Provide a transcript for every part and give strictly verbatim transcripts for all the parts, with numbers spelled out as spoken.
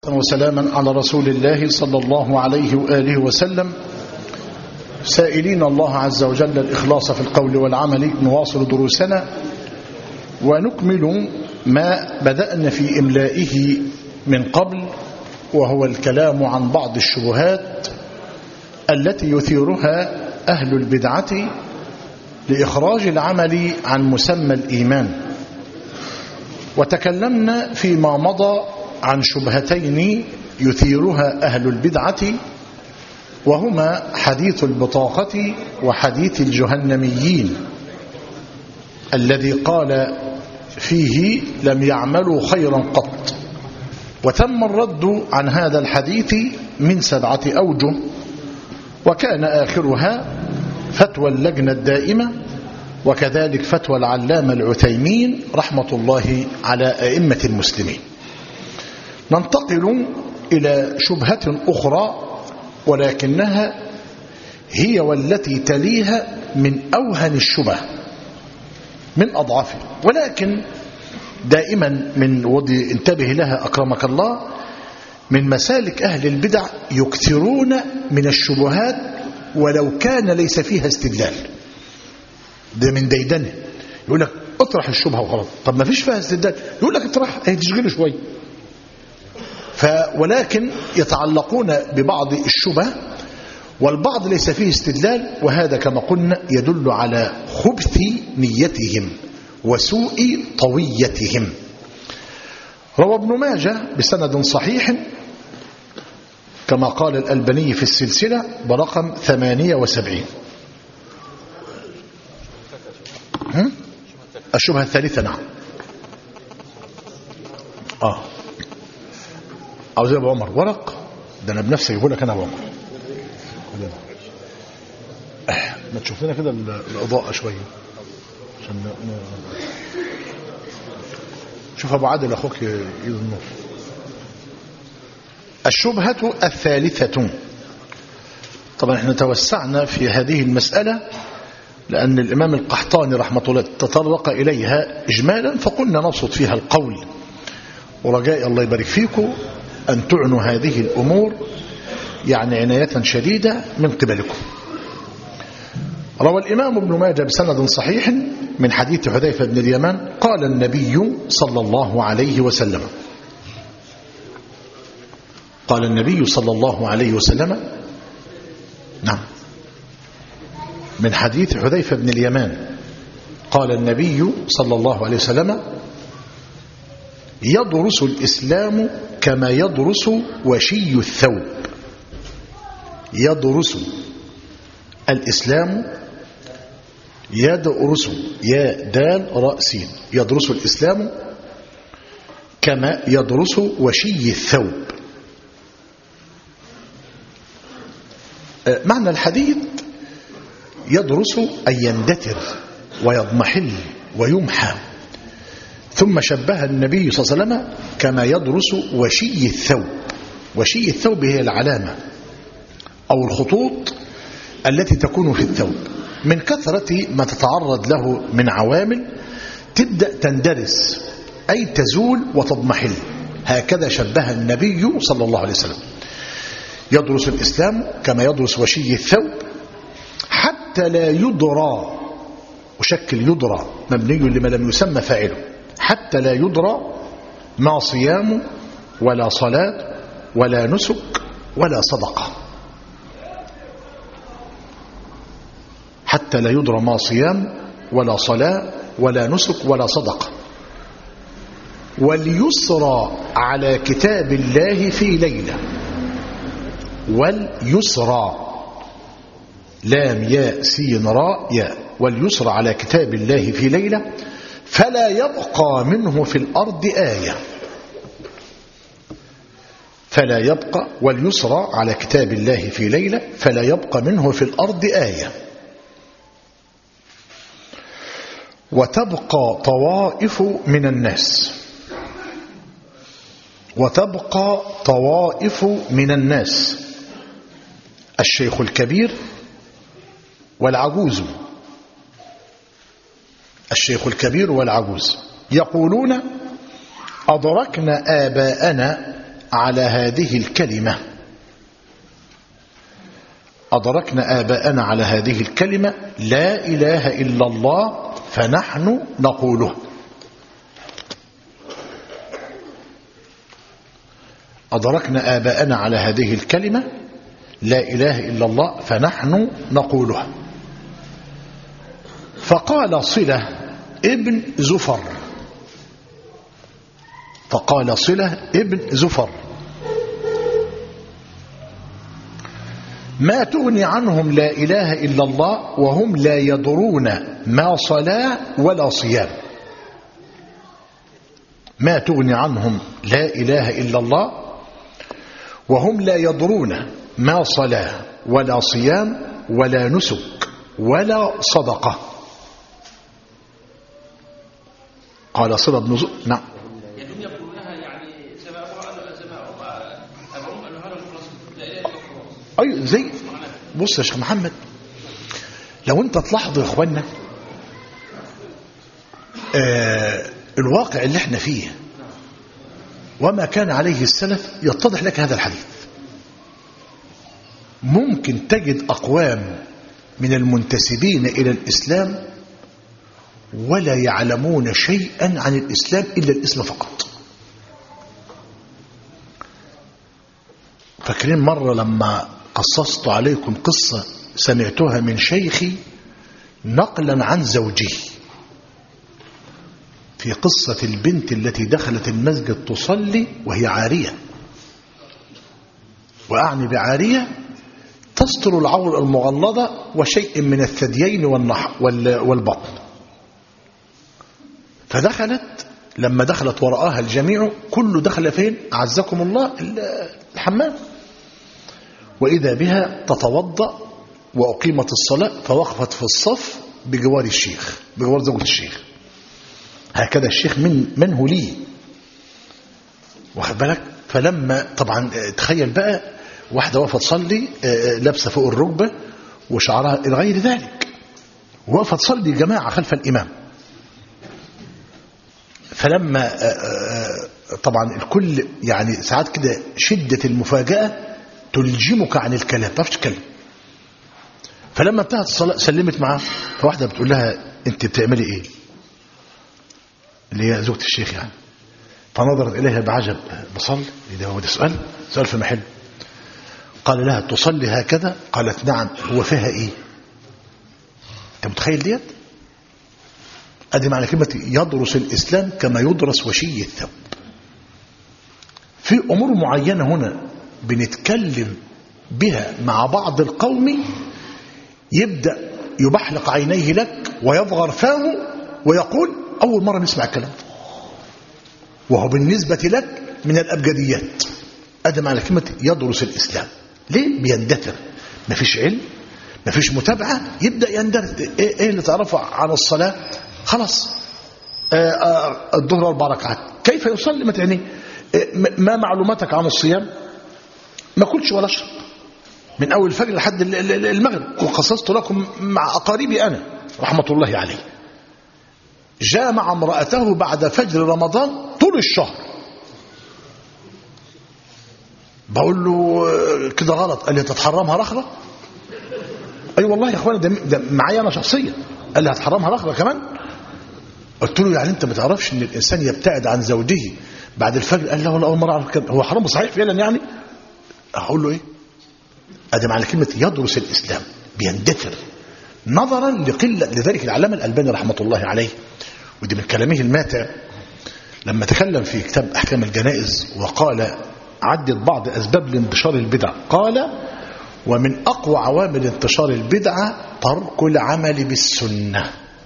وسلاما على رسول الله صلى الله عليه وآله وسلم، سائلين الله عز وجل الإخلاص في القول والعمل. نواصل دروسنا ونكمل ما بدأنا في إملائه من قبل، وهو الكلام عن بعض الشبهات التي يثيرها أهل البدعة لإخراج العمل عن مسمى الإيمان. وتكلمنا فيما مضى عن شبهتين يثيرها أهل البدعة، وهما حديث البطاقة وحديث الجهنميين الذي قال فيه لم يعملوا خيرا قط. وتم الرد عن هذا الحديث من سبعة أوجه، وكان آخرها فتوى اللجنة الدائمة، وكذلك فتوى العلامة العثيمين رحمة الله على أئمة المسلمين. ننتقل إلى شبهة أخرى، ولكنها هي والتي تليها من أوهن الشبه من أضعافها، ولكن دائما من وضي انتبه لها أكرمك الله، من مسالك أهل البدع يكثرون من الشبهات ولو كان ليس فيها استدلال. ده من ديدنه، يقول لك اطرح الشبهة وخلاص. طب ما فيش فيها استدلال، يقول لك اطرح، هي تشغله شوية. ولكن يتعلقون ببعض الشبه والبعض ليس فيه استدلال، وهذا كما قلنا يدل على خبث نيتهم وسوء طويتهم. روى ابن ماجه بسند صحيح كما قال الألباني في السلسلة برقم ثمانية وسبعين. الشبهة الثالثة نعم. آه عاوز ابو عمر ورق ده انا بنفسي اجيبه لك انا ابو عمر. ما تشوف لنا كده الاضاءه شويه عشان شوف ابو عادل اخوك ايد النور. الشبهه الثالثه، طبعا احنا توسعنا في هذه المساله لان الامام القحطاني رحمه الله تطرق اليها اجمالا، فقلنا نبسط فيها القول، ورجاء الله يبارك فيكم أن تعنوا هذه الأمور يعني عناية شديدة من قبلكم. روى الإمام ابن ماجه بسند صحيح من حديث حذيفة بن اليمان قال النبي صلى الله عليه وسلم قال النبي صلى الله عليه وسلم نعم من حديث حذيفة بن اليمان قال النبي صلى الله عليه وسلم يدرس الإسلام كما يدرس وشي الثوب. يدرس الإسلام، يدرس يا دال رأسين، يدرس الإسلام كما يدرس وشي الثوب. معنى الحديث يدرس أن يندثر ويضمحل ويمحى، ثم شبه النبي صلى الله عليه وسلم كما يدرس وشي الثوب. وشي الثوب هي العلامة أو الخطوط التي تكون في الثوب، من كثرة ما تتعرض له من عوامل تبدأ تندرس أي تزول وتضمحل. هكذا شبه النبي صلى الله عليه وسلم. يدرس الإسلام كما يدرس وشي الثوب حتى لا يدرى، وشكل يدرى مبني لما لم يسمى فاعله، حتى لا يدرى ما صيام ولا صلاة ولا نسك ولا صدقة. حتى لا يدرى ما صيام ولا صلاة ولا نسك ولا صدقة. وليسرى على كتاب الله في ليلة. واليسرى لام ياء سين راء ياء. واليسرى على كتاب الله في ليلة فلا يبقى منه في الأرض آية. فلا يبقى واليسرى على كتاب الله في ليلة فلا يبقى منه في الأرض آية. وتبقى طوائف من الناس وتبقى طوائف من الناس الشيخ الكبير والعجوز. الشيخ الكبير والعجوز يقولون أدركنا آباءنا على هذه الكلمة أدركنا آباءنا على هذه الكلمة لا إله إلا الله فنحن نقوله. أدركنا آباءنا على هذه الكلمة لا إله إلا الله فنحن نقولها. فقال صلة ابن زفر فقال صلة ابن زفر ما تغني عنهم لا إله إلا الله وهم لا يدرون ما صلاة ولا صيام. ما تغني عنهم لا إله إلا الله وهم لا يدرون ما صلاة ولا صيام ولا نسك ولا صدقة. قال صلة بن زفر نعم أي زي بص يا شيخ محمد، لو انت تلاحظوا يا اخوانا آه الواقع اللي احنا فيه وما كان عليه السلف يتضح لك هذا الحديث. ممكن تجد أقوام من المنتسبين إلى الإسلام ولا يعلمون شيئا عن الإسلام إلا الاسم فقط. فاكرين مرة لما قصصت عليكم قصة سمعتها من شيخي نقلا عن زوجه في قصة البنت التي دخلت المسجد تصلي وهي عارية، وأعني بعارية تستر العورة المغلظة وشيء من الثديين والبطن. فدخلت، لما دخلت ورآها الجميع كله دخل فين أعزكم الله الحمام، وإذا بها تتوضأ وأقيمت الصلاة فوقفت في الصف بجوار الشيخ بجوار زوجة الشيخ. هكذا الشيخ من منه لي واخد بالك. فلما طبعا تخيل بقى واحدة واقفة تصلي لابسة فوق الركبة وشعرها إلى غير ذلك، واقفة تصلي جماعة خلف الإمام. فلما طبعا الكل يعني ساعات كده شدة المفاجأة تلجمك عن الكلام، ما تتكلم. فلما انتهت الصلاة سلمت معاه، فواحدة بتقول لها انت بتعملي ايه؟ اللي هي زوجة الشيخ يعني. فنظرت إليها بعجب، بصلي؟ ده هو ده سؤال سؤال في محل. قال لها تصلي هكذا؟ قالت نعم. هو فيها ايه؟ انت متخيل ديت؟ ادي معنى كلمة يدرس الإسلام كما يدرس وشي الثوب. في أمور معينة هنا بنتكلم بها مع بعض القوم يبدأ يبحلق عينيه لك ويضغر فاه ويقول أول مرة نسمع الكلام، وهو بالنسبة لك من الأبجديات. أدم على كلمة يدرس الإسلام. ليه؟ بيندثر، مفيش علم، مفيش متابعة، يبدأ يندثر. إيه, إيه اللي تعرفه عن الصلاة؟ خلاص آه آه الظهر أربع ركعات، كيف يصلي؟ ما تعني إيه ما معلوماتك عن الصيام؟ ما كلش ولا اشرب من أول الفجر لحد المغرب، وقصصت لكم مع أقاربي أنا رحمة الله عليه. جامع امرأته بعد فجر رمضان طول الشهر. بقول له كده غلط. قال لي تتحرمها رخرة؟ أي أيوة والله يا أخوانا، ده, ده معايا أنا شخصيا. قال لي هتحرمها رخرة كمان؟ قلت له يعني أنت ما تعرفش أن الإنسان يبتعد عن زوجه بعد الفجر؟ قال له والله أول مرة أعرف كده. هو حرام صحيح فعلا يعني؟ أقول له إيه؟ أدم على كلمة يدرس الإسلام، بيندثر نظرا لقلة. لذلك العلامة الألباني رحمة الله عليه، ودي من كلامه الماتع لما تكلم في كتاب أحكام الجنائز وقال عدد بعض أسباب لانتشار البدع، قال ومن أقوى عوامل انتشار البدعة ترك العمل بالسنة.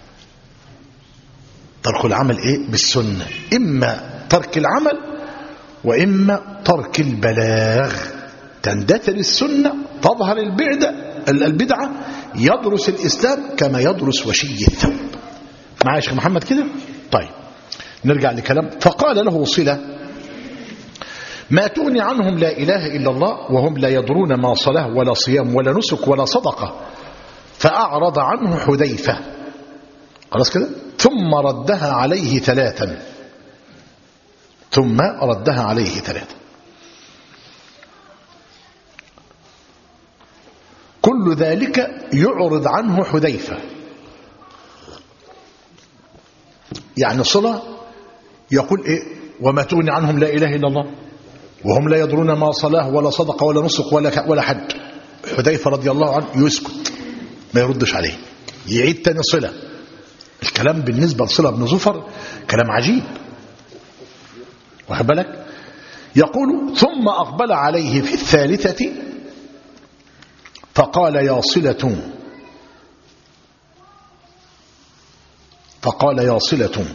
ترك العمل إيه؟ بالسنة، إما ترك العمل وإما ترك البلاغ. تندثر السنة، تظهر البدعة، يدرس الإسلام كما يدرس وشي الثوب. معايا يا شيخ محمد كده؟ طيب نرجع لكلام. فقال له صلة ما تغني عنهم لا إله إلا الله وهم لا يدرون ما صلاة ولا صيام ولا نسك ولا صدقة. فأعرض عنه حذيفة، خلاص كده، ثم ردها عليه ثلاثا ثم ردها عليه ثلاثا كل ذلك يعرض عنه حذيفة. يعني صلة يقول إيه؟ وما تغني عنهم لا إله إلا الله وهم لا يدرون ما صلاة ولا صدقة ولا نسك ولا ولا حج. حذيفة رضي الله عنه يسكت ما يردش عليه، يعيد تاني صلة. الكلام بالنسبة لصلة بن زفر كلام عجيب، واخد بالك؟ يقول ثم أقبل عليه في الثالثة فقال يا صلة فقال يا صلة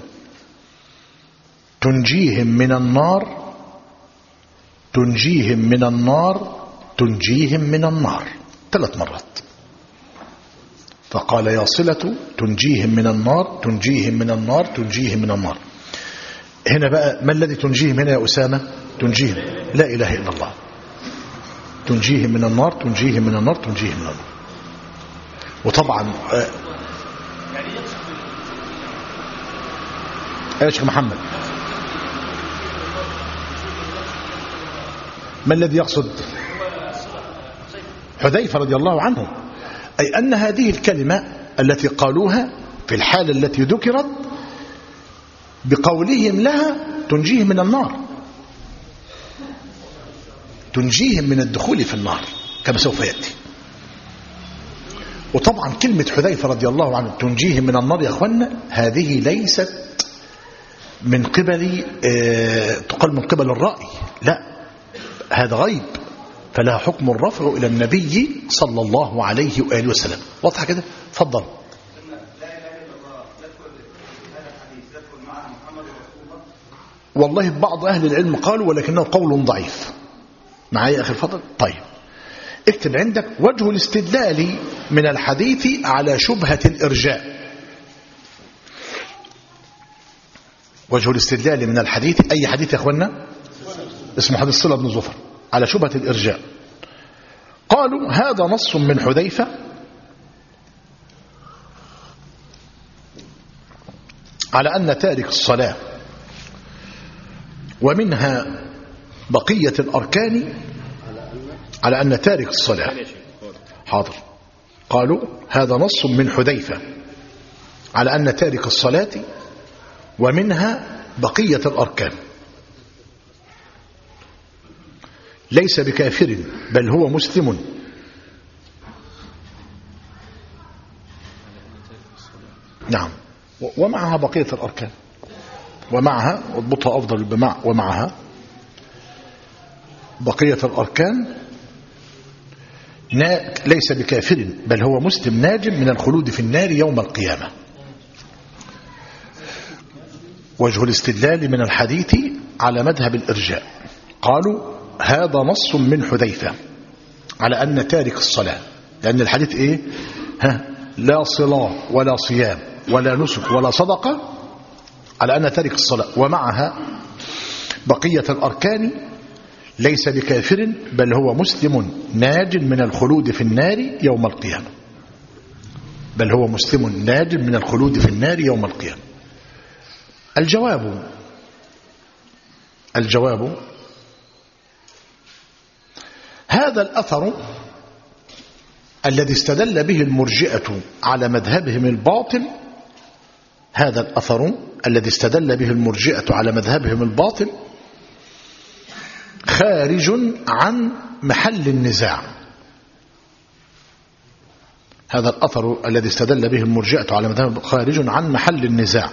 تنجيهم من النار تنجيهم من النار تنجيهم من النار ثلاث مرات. فقال يا صلة تنجيهم من النار تنجيهم من النار تنجيهم من النار. هنا بقى ما الذي تنجيهم هنا يا أسامة؟ تنجيهم لا إله إلا الله. تنجيهم من النار تنجيهم من النار تنجيهم من النار. وطبعا آه يا شيخ محمد ما الذي يقصد؟ حذيفة رضي الله عنه، أي أن هذه الكلمة التي قالوها في الحالة التي ذكرت بقولهم لها تنجيهم من النار، تنجيهم من الدخول في النار كما سوف يأتي. وطبعا كلمة حذيفة رضي الله عنه تنجيهم من النار يا أخوانا هذه ليست من قبل آه تقال من قبل الرأي، لا، هذا غيب، فلها حكم الرفع إلى النبي صلى الله عليه وآله وسلم. واضحة كده؟ تفضل. والله بعض أهل العلم قالوا ولكنه قول ضعيف. معايا أخي الفضل؟ طيب اكتب عندك وجه الاستدلال من الحديث على شبهة الإرجاء. وجه الاستدلال من الحديث، أي حديث يا أخوانا؟ اسمه حديث صلة بن زفر على شبهة الإرجاء. قالوا هذا نص من حذيفة على أن تارك الصلاة ومنها بقية الأركان على أن تارك الصلاة حاضر. قالوا هذا نص من حذيفة على أن تارك الصلاة ومنها بقية الأركان ليس بكافر بل هو مسلم. نعم، ومعها بقية الأركان، ومعها اضبطها أفضل بمع ومعها بقية الأركان ليس بكافر بل هو مسلم ناج من الخلود في النار يوم القيامة. وجه الاستدلال من الحديث على مذهب الإرجاء. قالوا هذا نص من حذيفة على أن تارك الصلاة، لأن الحديث إيه؟ ها لا صلاة ولا صيام ولا نسك ولا صدقة، على أن تارك الصلاة ومعها بقية الأركان ليس بكافر بل هو مسلم ناج من الخلود في النار يوم القيامة. بل هو مسلم ناج من الخلود في النار يوم القيامة. الجواب الجواب هذا الأثر الذي استدل به المرجئة على مذهبهم الباطل هذا الأثر الذي استدل به المرجئة على مذهبهم الباطل خارج عن محل النزاع. هذا الأثر الذي استدل به المرجئة على مذهبهم خارج عن محل النزاع.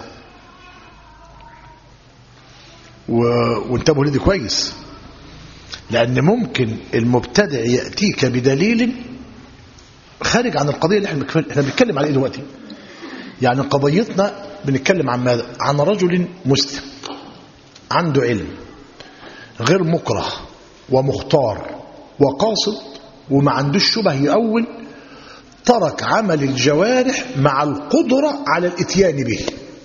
وانتبهوا لدي كويس، لأن ممكن المبتدع يأتيك بدليل خارج عن القضية اللي احنا بنتكلم عليها دلوقتي. يعني قضيتنا بنتكلم عن ماذا؟ عن رجل مسلم عنده علم غير مكره ومختار وقاصد وما عندوش شبه يؤول، ترك عمل الجوارح مع القدرة على الاتيان به،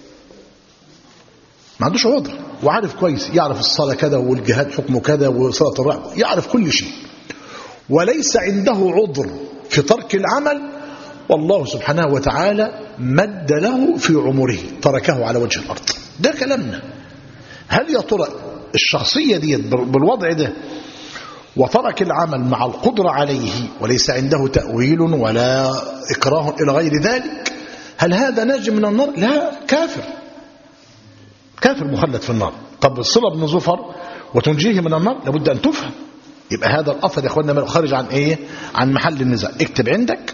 ما عندوش عذر وعارف كويس، يعرف الصلاة كذا والجهاد حكمه كذا وصلاة الرحم، يعرف كل شيء، وليس عنده عذر في ترك العمل، والله سبحانه وتعالى مد له في عمره تركه على وجه الأرض. ده كلامنا. هل يا ترى الشخصية دي بالوضع ده وترك العمل مع القدرة عليه وليس عنده تأويل ولا إكراه إلى غير ذلك، هل هذا ناجي من النار؟ لا، كافر، كافر مخلد في النار. طب الصلة بن زفر وتنجيه من النار لابد أن تفهم. يبقى هذا الأثر يا أخوانا خارج عن إيه؟ عن محل النزاع. اكتب عندك: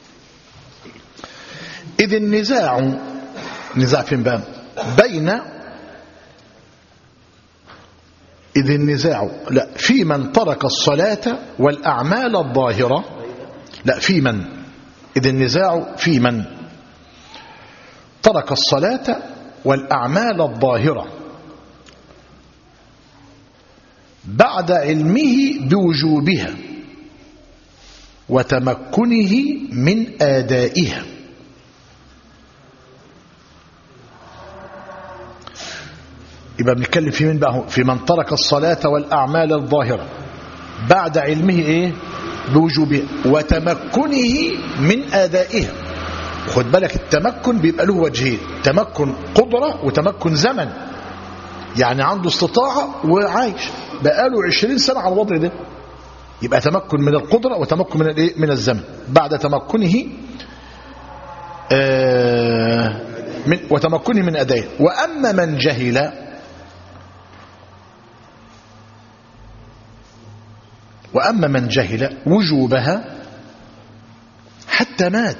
إذ النزاع، نزاع فين بقى؟ بين إذ النزاع لا في من ترك الصلاة والأعمال الظاهرة، لا في من، إذ النزاع في من ترك الصلاة والأعمال الظاهرة بعد علمه بوجوبها وتمكنه من آدائها. يبقى بنتكلم في من بقى؟ في من ترك الصلاة والأعمال الظاهرة بعد علمه إيه؟ بوجوبها وتمكنه من آدائها. خد بالك التمكن بيبقى له وجهين: تمكن قدرة وتمكن زمن. يعني عنده استطاعة وعايش بقاله عشرين سنة على الوضع ده، يبقى تمكن من القدرة وتمكن من الايه؟ من الزمن. بعد تمكنه آه من وتمكنه من أدائه. وأما من جهل وأما من جهل وجوبها حتى مات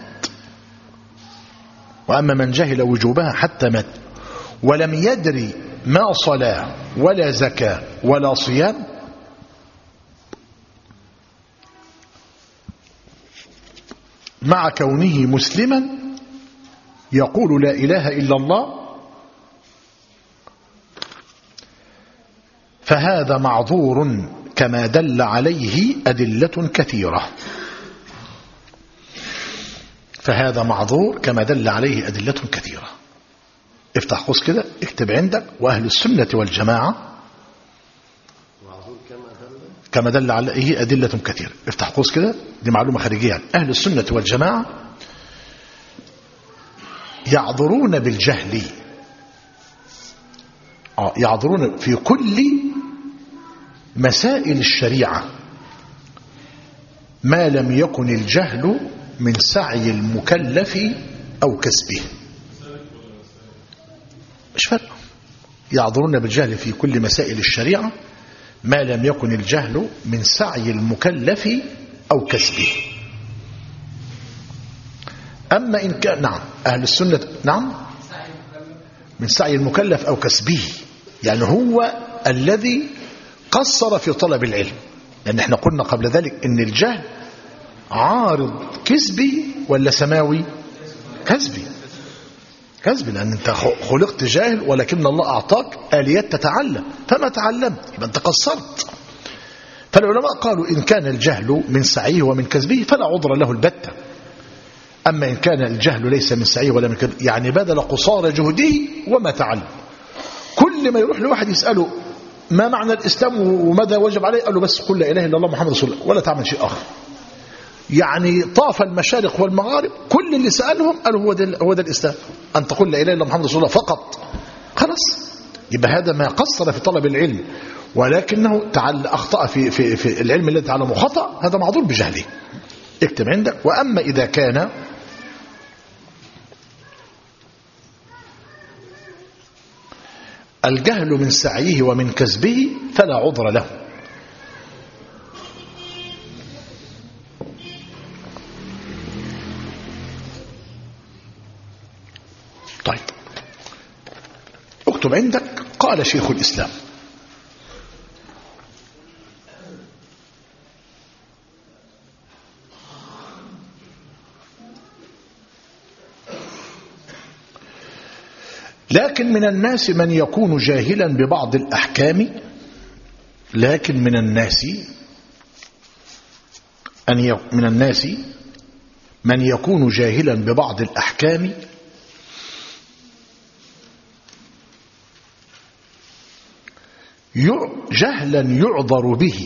وأما من جهل وجوبها حتى مات ولم يدري ما صلاة ولا زكاة ولا صيام، مع كونه مسلما يقول لا إله إلا الله، فهذا معذور كما دل عليه أدلة كثيرة. فهذا معذور كما دل عليه أدلة كثيرة. افتح قوس كده، اكتب عندك: وأهل السنة والجماعة كما دل عليه أدلة كثيرة. افتح قوس كده، دي معلومة خارجية. أهل السنة والجماعة يعذرون بالجهل، آه يعذرون في كل مسائل الشريعة ما لم يكن الجهل من سعي المكلف أو كسبه. مش فرق. يعذرون بالجهل في كل مسائل الشريعة ما لم يكن الجهل من سعي المكلف أو كسبه. أما إن كان نعم أهل السنة نعم من سعي المكلف أو كسبه، يعني هو الذي قصر في طلب العلم. لأن احنا قلنا قبل ذلك إن الجهل عارض كسبي ولا سماوي؟ كسبي، كسبي، لأن انت خلقت جاهل ولكن الله أعطاك آليات تتعلم فما تعلمت، يبقى انت قصرت. فالعلماء قالوا إن كان الجهل من سعيه ومن كسبه فلا عذر له البتة. أما إن كان الجهل ليس من سعيه ولا من كسبه، يعني بدل قصار جهده وما تعلم. كل ما يروح لواحد يسأله ما معنى الإسلام وماذا وجب عليه، قال له بس قل لا إله إلا الله محمد رسول الله ولا تعمل شيء آخر. يعني طاف المشارق والمغارب كل اللي سألهم قالوا هو ده, هو ده الإسلام، أن تقول لا إله إلا محمد رسول الله فقط. خلاص، يبقى هذا ما قصر في طلب العلم ولكنه تعال أخطأ في, في, في العلم الذي تعلمه خطأ، هذا معذور بجهله. اكتب عندك: وأما إذا كان الجهل من سعيه ومن كسبه فلا عذر له. طيب اكتب عندك: قال شيخ الإسلام لكن من الناس من يكون جاهلا ببعض الأحكام لكن من الناس أن ي... من الناس من يكون جاهلا ببعض الأحكام جهلا يعذر به.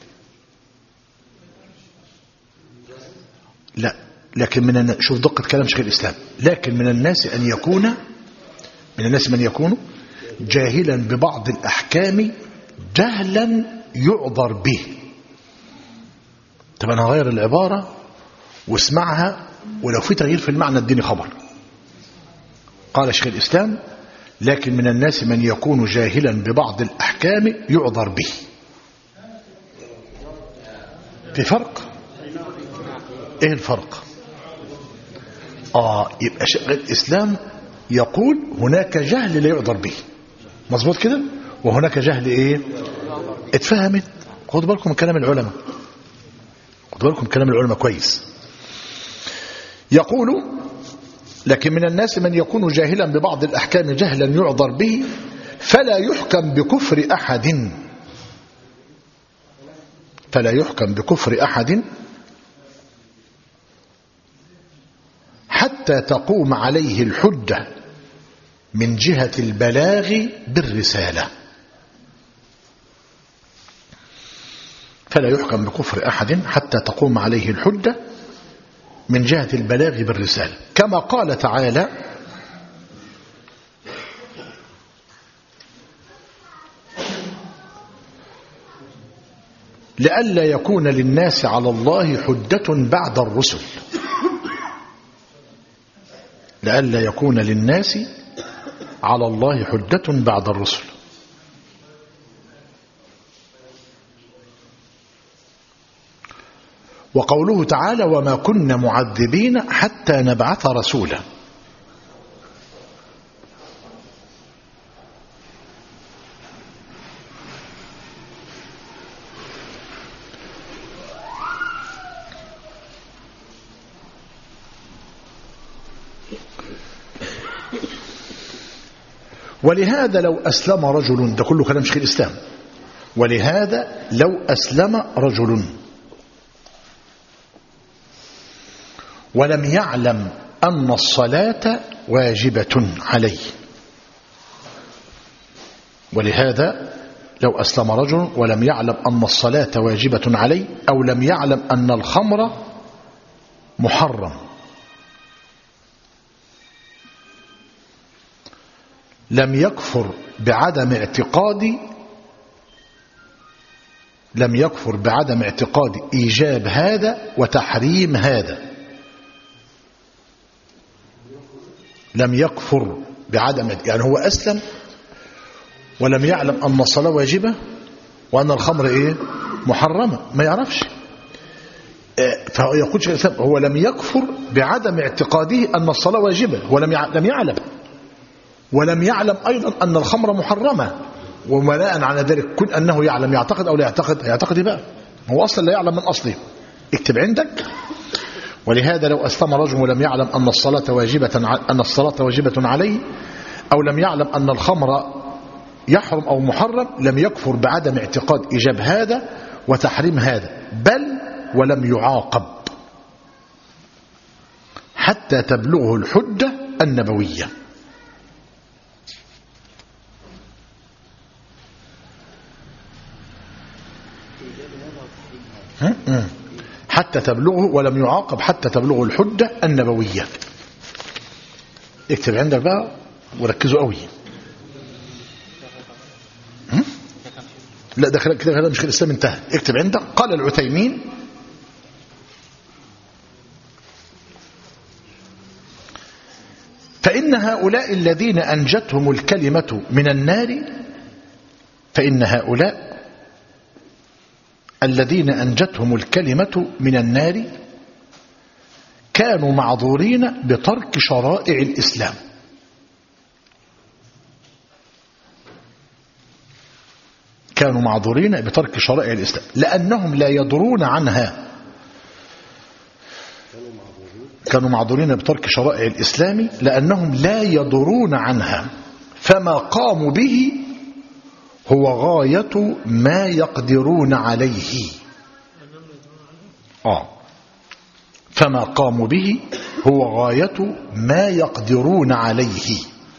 لا، لكن من الناس، شوف دقة كلام شيخ الإسلام، لكن من الناس أن يكون من الناس من يكون جاهلا ببعض الأحكام جهلا يعذر به. طب أنا هغير العبارة واسمعها، ولو في تغيير في المعنى اديني خبر. قال شيخ الإسلام: لكن من الناس من يكون جاهلا ببعض الأحكام يعذر به. في فرق؟ ايه الفرق؟ اه يبقى شيخ الإسلام يقول هناك جهل لا يعذر به، مظبوط كده، وهناك جهل ايه؟ اتفهمت؟ خدوا بالكم من كلام العلماء، خدوا بالكم من كلام العلماء كويس. يقول: لكن من الناس من يكون جاهلا ببعض الأحكام جهلا يعذر به، فلا يحكم بكفر أحد فلا يحكم بكفر أحد حتى تقوم عليه الحجة من جهة البلاغ بالرسالة. فلا يحكم بكفر أحد حتى تقوم عليه الحجة من جهة البلاغ بالرسالة، كما قال تعالى: لئلا يكون للناس على الله حجة بعد الرسل. لئلا يكون للناس على الله حجة بعد الرسل. وقوله تعالى: وما كنا معذبين حتى نبعث رسولا. ولهذا لو أسلم رجل، ده كله كلام شيخ الإسلام، ولهذا لو أسلم رجل ولم يعلم أن الصلاة واجبة عليه، ولهذا لو أسلم رجل ولم يعلم أن الصلاة واجبة عليه، أو لم يعلم أن الخمر محرم، لم يكفر بعدم اعتقاد لم يكفر بعدم اعتقاد إيجاب هذا وتحريم هذا. لم يكفر بعدم، يعني هو أسلم ولم يعلم أن الصلاة واجبة وأن الخمر إيه؟ محرمة، ما يعرفش. فهو يقول شيخ الإسلام هو لم يكفر بعدم اعتقاده أن الصلاة واجبة، هو لم يعلم، ولم يعلم أيضا أن الخمر محرمة، وبناء على ذلك كن أنه يعلم يعتقد أو لا يعتقد، يعتقد بقى هو أصلا لا يعلم من أصله. اكتب عندك: ولهذا لو أسلم رجل ولم يعلم أن الصلاة واجبة أن الصلاة واجبة عليه، أو لم يعلم أن الخمر يحرم أو محرم، لم يكفر بعدم اعتقاد إيجاب هذا وتحريم هذا، بل ولم يعاقب حتى تبلغه الحجة النبوية. حتى تبلغه، ولم يعاقب حتى تبلغه الحجة النبوية. اكتب عندك بقى وركزوا قوي. لا ده كده كده مش الإسلام انتهى. اكتب عندك: قال العثيمين: فإن هؤلاء الذين أنجتهم الكلمة من النار فإن هؤلاء الذين أنجتهم الكلمة من النار كانوا معذورين بترك شرائع الإسلام. كانوا معذورين بترك شرائع الإسلام لأنهم لا يدرون عنها. كانوا معذورين بترك شرائع الإسلام لأنهم لا يدرون عنها، فما قاموا به هو غاية ما يقدرون عليه. آه فما قاموا به هو غاية ما يقدرون عليه.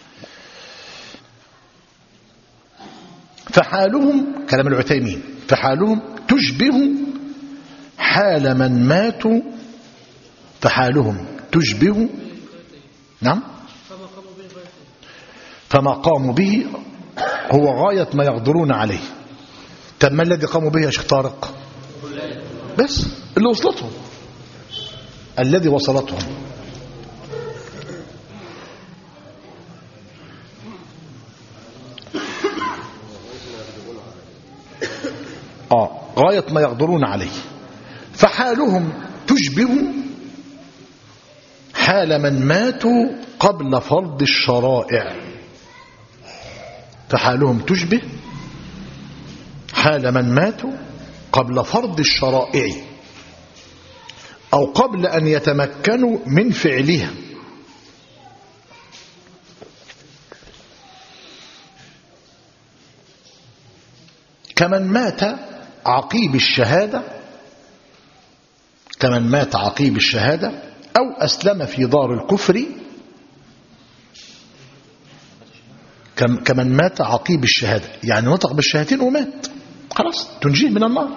فحالهم، كلام العثيمين، فحالهم تشبه حال من ماتوا فحالهم تشبه نعم فما قاموا به هو غاية ما يقدرون عليه. طب ما الذي قاموا به يا شيخ طارق؟ بس اللي وصلتهم، الذي وصلتهم. آه غاية ما يقدرون عليه. فحالهم تشبه حال من ماتوا قبل فرض الشرائع. فحالهم تشبه حال من ماتوا قبل فرض الشرائع أو قبل أن يتمكنوا من فعلها، كمن مات عقيب الشهادة كمن مات عقيب الشهادة أو أسلم في دار الكفر، كمن مات عقيب الشهادة يعني نطق بالشهادتين ومات خلاص تنجيه من النار،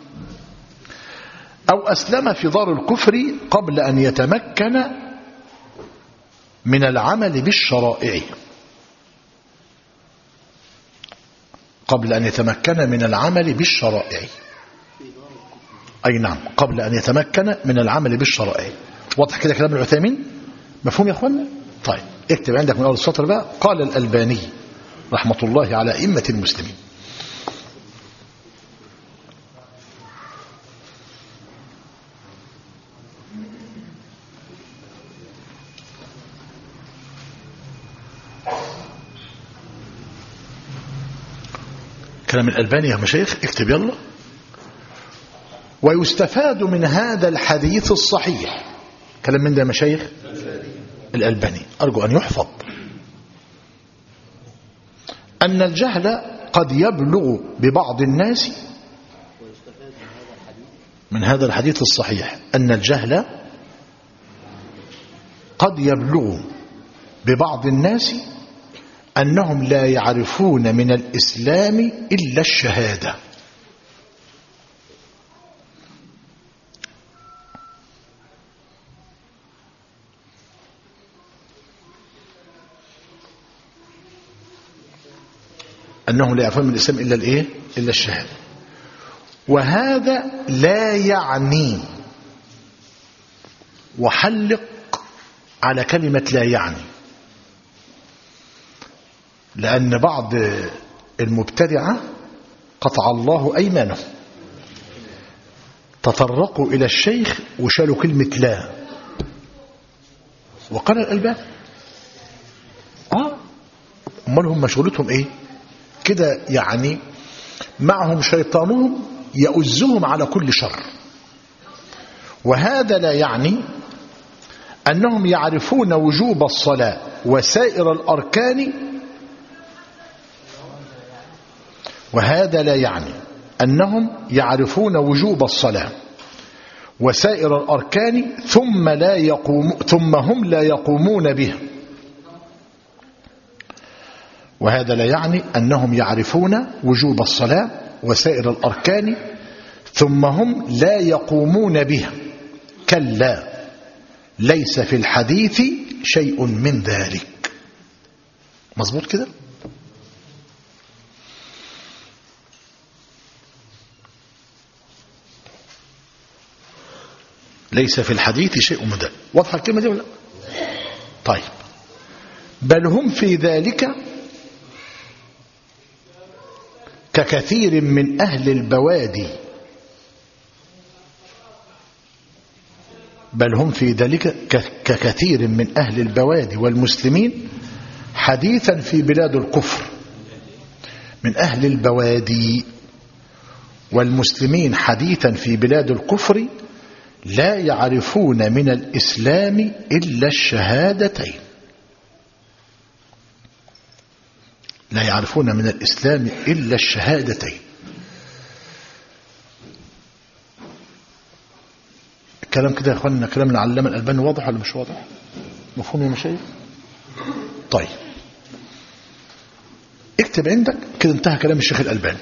أو أسلم في دار الكفر قبل أن يتمكن من العمل بالشرائع قبل أن يتمكن من العمل بالشرائع أي نعم قبل أن يتمكن من العمل بالشرائع. واضح كده كلام العثيمين؟ مفهوم يا أخوانا؟ طيب اكتب عندك من أول السطر بقى. قال الألباني رحمة الله على أئمة المسلمين: كلام الألباني يا مشايخ اكتب يلا. ويستفاد من هذا الحديث الصحيح، كلام من ده يا مشايخ الألباني أرجو أن يحفظ، أن الجهل قد يبلغ ببعض الناس. من هذا الحديث الصحيح أن الجهل قد يبلغ ببعض الناس أنهم لا يعرفون من الإسلام إلا الشهادة. أنهم لا يعرفون من الإسلام إلا الإيه؟ إلا الشهادة. وهذا لا يعني، وحلق على كلمة لا يعني، لأن بعض المبتدعة قطع الله أيمانهم تطرقوا إلى الشيخ وشالوا كلمة لا، وقال الألباني آه أمال هم مشغولتهم إيه كده؟ يعني معهم شيطانهم يؤزهم على كل شر. وهذا لا يعني أنهم يعرفون وجوب الصلاة وسائر الأركان وهذا لا يعني أنهم يعرفون وجوب الصلاة وسائر الأركان ثم لا يقوم ثم هم لا يقومون بها. وهذا لا يعني أنهم يعرفون وجوب الصلاة وسائر الأركان ثم هم لا يقومون بها. كلا، ليس في الحديث شيء من ذلك. مظبوط كده؟ ليس في الحديث شيء من ذلك. واضحة الكلمة دي ولا لا؟ طيب، بل هم في ذلك ككثير من أهل البوادي بل هم في ذلك ككثير من أهل البوادي والمسلمين حديثا في بلاد الكفر. من أهل البوادي والمسلمين حديثا في بلاد الكفر لا يعرفون من الإسلام إلا الشهادتين. لا يعرفون من الإسلام إلا الشهادتين. الكلام كده يا أخواننا كلام العلامة الألباني واضح ولا مش واضح؟ مفهوم يا مشايخ؟ طيب اكتب عندك كده انتهى كلام الشيخ الألباني.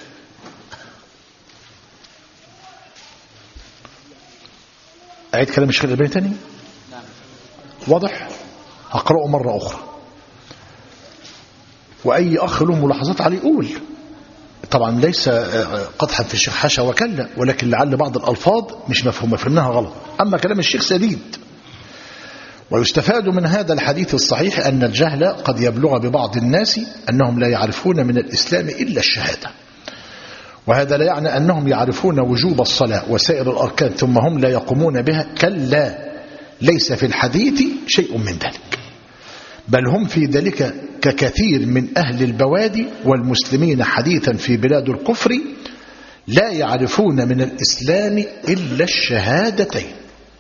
أعيد كلام الشيخ الألباني تاني؟ واضح؟ هقرأه مرة أخرى وأي أخ له ملاحظات عليه يقول. طبعا ليس قدحا في الشيخ حاشا وكلا، ولكن لعل بعض الألفاظ مش مفهومة فهمناها غلط. أما كلام الشيخ سديد. ويستفاد من هذا الحديث الصحيح أن الجهل قد يبلغ ببعض الناس أنهم لا يعرفون من الإسلام إلا الشهادة، وهذا لا يعني أنهم يعرفون وجوب الصلاة وسائر الأركان ثم هم لا يقومون بها، كلا، ليس في الحديث شيء من ذلك، بل هم في ذلك ككثير من أهل البوادي والمسلمين حديثا في بلاد الكفر لا يعرفون من الإسلام إلا الشهادتين.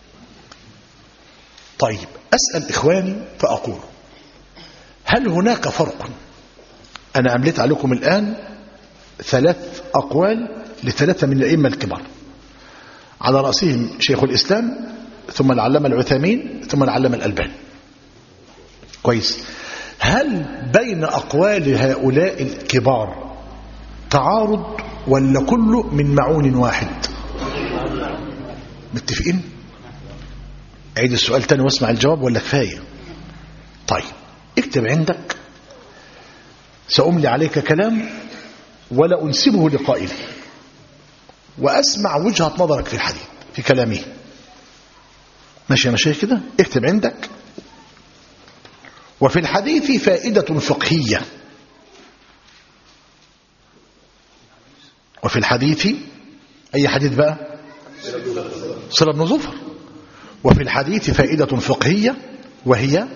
طيب أسأل إخواني فأقول: هل هناك فرق؟ أنا أمليت عليكم الآن ثلاث أقوال لثلاثة من الأئمة الكبار، على رأسهم شيخ الإسلام ثم العلامة العثيمين ثم العلامة الألباني. كويس. هل بين أقوال هؤلاء الكبار تعارض ولا كله من معون واحد؟ متفقين؟ عيد السؤال تاني واسمع الجواب ولا كفاية؟ طيب اكتب عندك، سأملي عليك كلام ولا أنسبه لقائله، وأسمع وجهة نظرك في الحديث في كلامه. ماشي يا مشايخ كده؟ اكتب عندك: وفي الحديث فائدة فقهية. وفي الحديث أي حديث بقى؟ صلة بن ظفر. وفي الحديث فائدة فقهية، وهي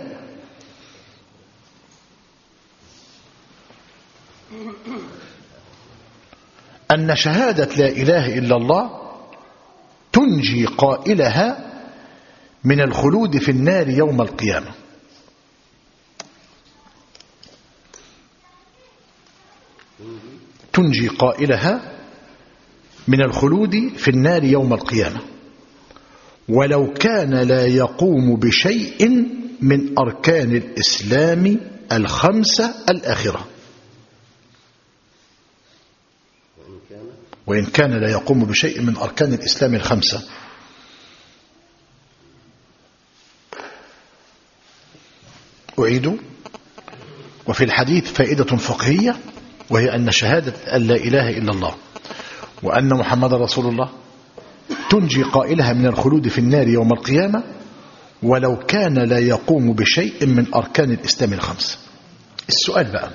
أن شهادة لا إله إلا الله تنجي قائلها من الخلود في النار يوم القيامة. تنجي قائلها من الخلود في النار يوم القيامة، ولو كان لا يقوم بشيء من أركان الإسلام الخمسة الآخرة. وإن كان لا يقوم بشيء من أركان الإسلام الخمسة. أعيد: وفي الحديث فائدة فقهية، وهي أن شهادة أن لا إله إلا الله وأن محمد رسول الله تنجي قائلها من الخلود في النار يوم القيامة، ولو كان لا يقوم بشيء من أركان الإسلام الخمسة. السؤال بقى: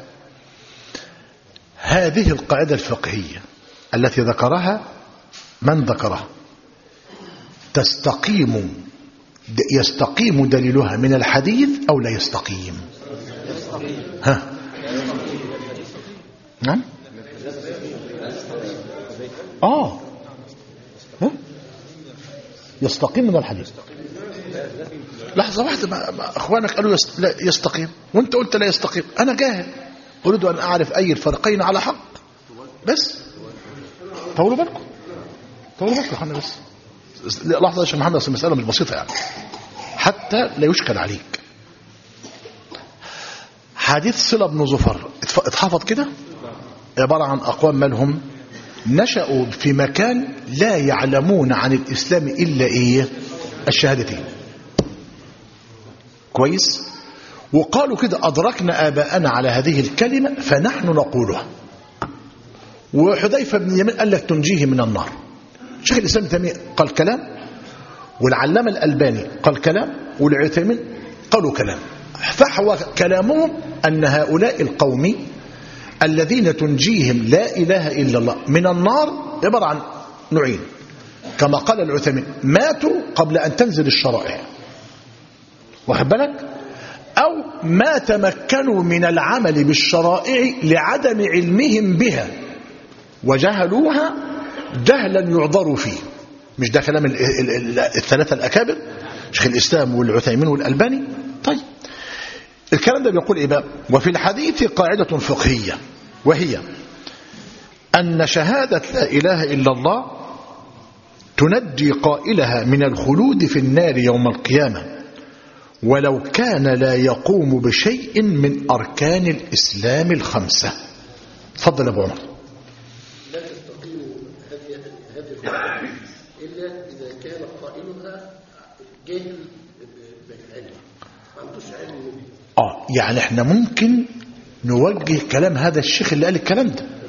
هذه القاعدة الفقهية التي ذكرها من ذكرها تستقيم يستقيم دليلها من الحديث أو لا يستقيم؟ ها؟ نعم؟ آه ها؟ يستقيم من الحديث. لحظة واحدة، ما ما أخوانك قالوا يست... لا يستقيم وانت قلت لا يستقيم. أنا جاهل، أريد أن أعرف أي الفريقين على حق. بس طولوا بالكم طولوا بالكم خلنا بس لحظة يا شيخ محمد، أصل المسألة مش بسيطة يعني حتى لا يشكل عليك. حديث صلة بن ظفر اتحفظ كده، عبارة عن أقوام مالهم نشأوا في مكان لا يعلمون عن الإسلام إلا إيه؟ الشهادتين. كويس. وقالوا كده: أدركنا آباءنا على هذه الكلمة فنحن نقولها. وحذيفة بن يمان قال لك تنجيه من النار. شيخ الإسلام تيمية قال كلام، والعلامة الألباني قال كلام، والعثيمين قالوا كلام. فحوى كلامهم أن هؤلاء القوم الذين تنجيهم لا إله إلا الله من النار عبارة عن نوعين، كما قال العثيمين: ماتوا قبل أن تنزل الشرائع، واخد بالك، أو ما تمكنوا من العمل بالشرائع لعدم علمهم بها وجهلوها جهلا يعذروا فيه. مش ده كلام الثلاثة الأكابر شيخ الإسلام والعثيمين والألباني؟ طيب الكلام ده بيقول إيه بقى؟ وفي الحديث قاعدة فقهية، وهي أن شهادة لا إله إلا الله تنجي قائلها من الخلود في النار يوم القيامة، ولو كان لا يقوم بشيء من أركان الإسلام الخمسة. تفضل أبو عمر. لا تستقيم هذه القاعدة إلا إذا كان قائلها جاهل بالعلم، ما عندوش علم به. آه يعني احنا ممكن نوجه كلام هذا الشيخ اللي قال الكلام ده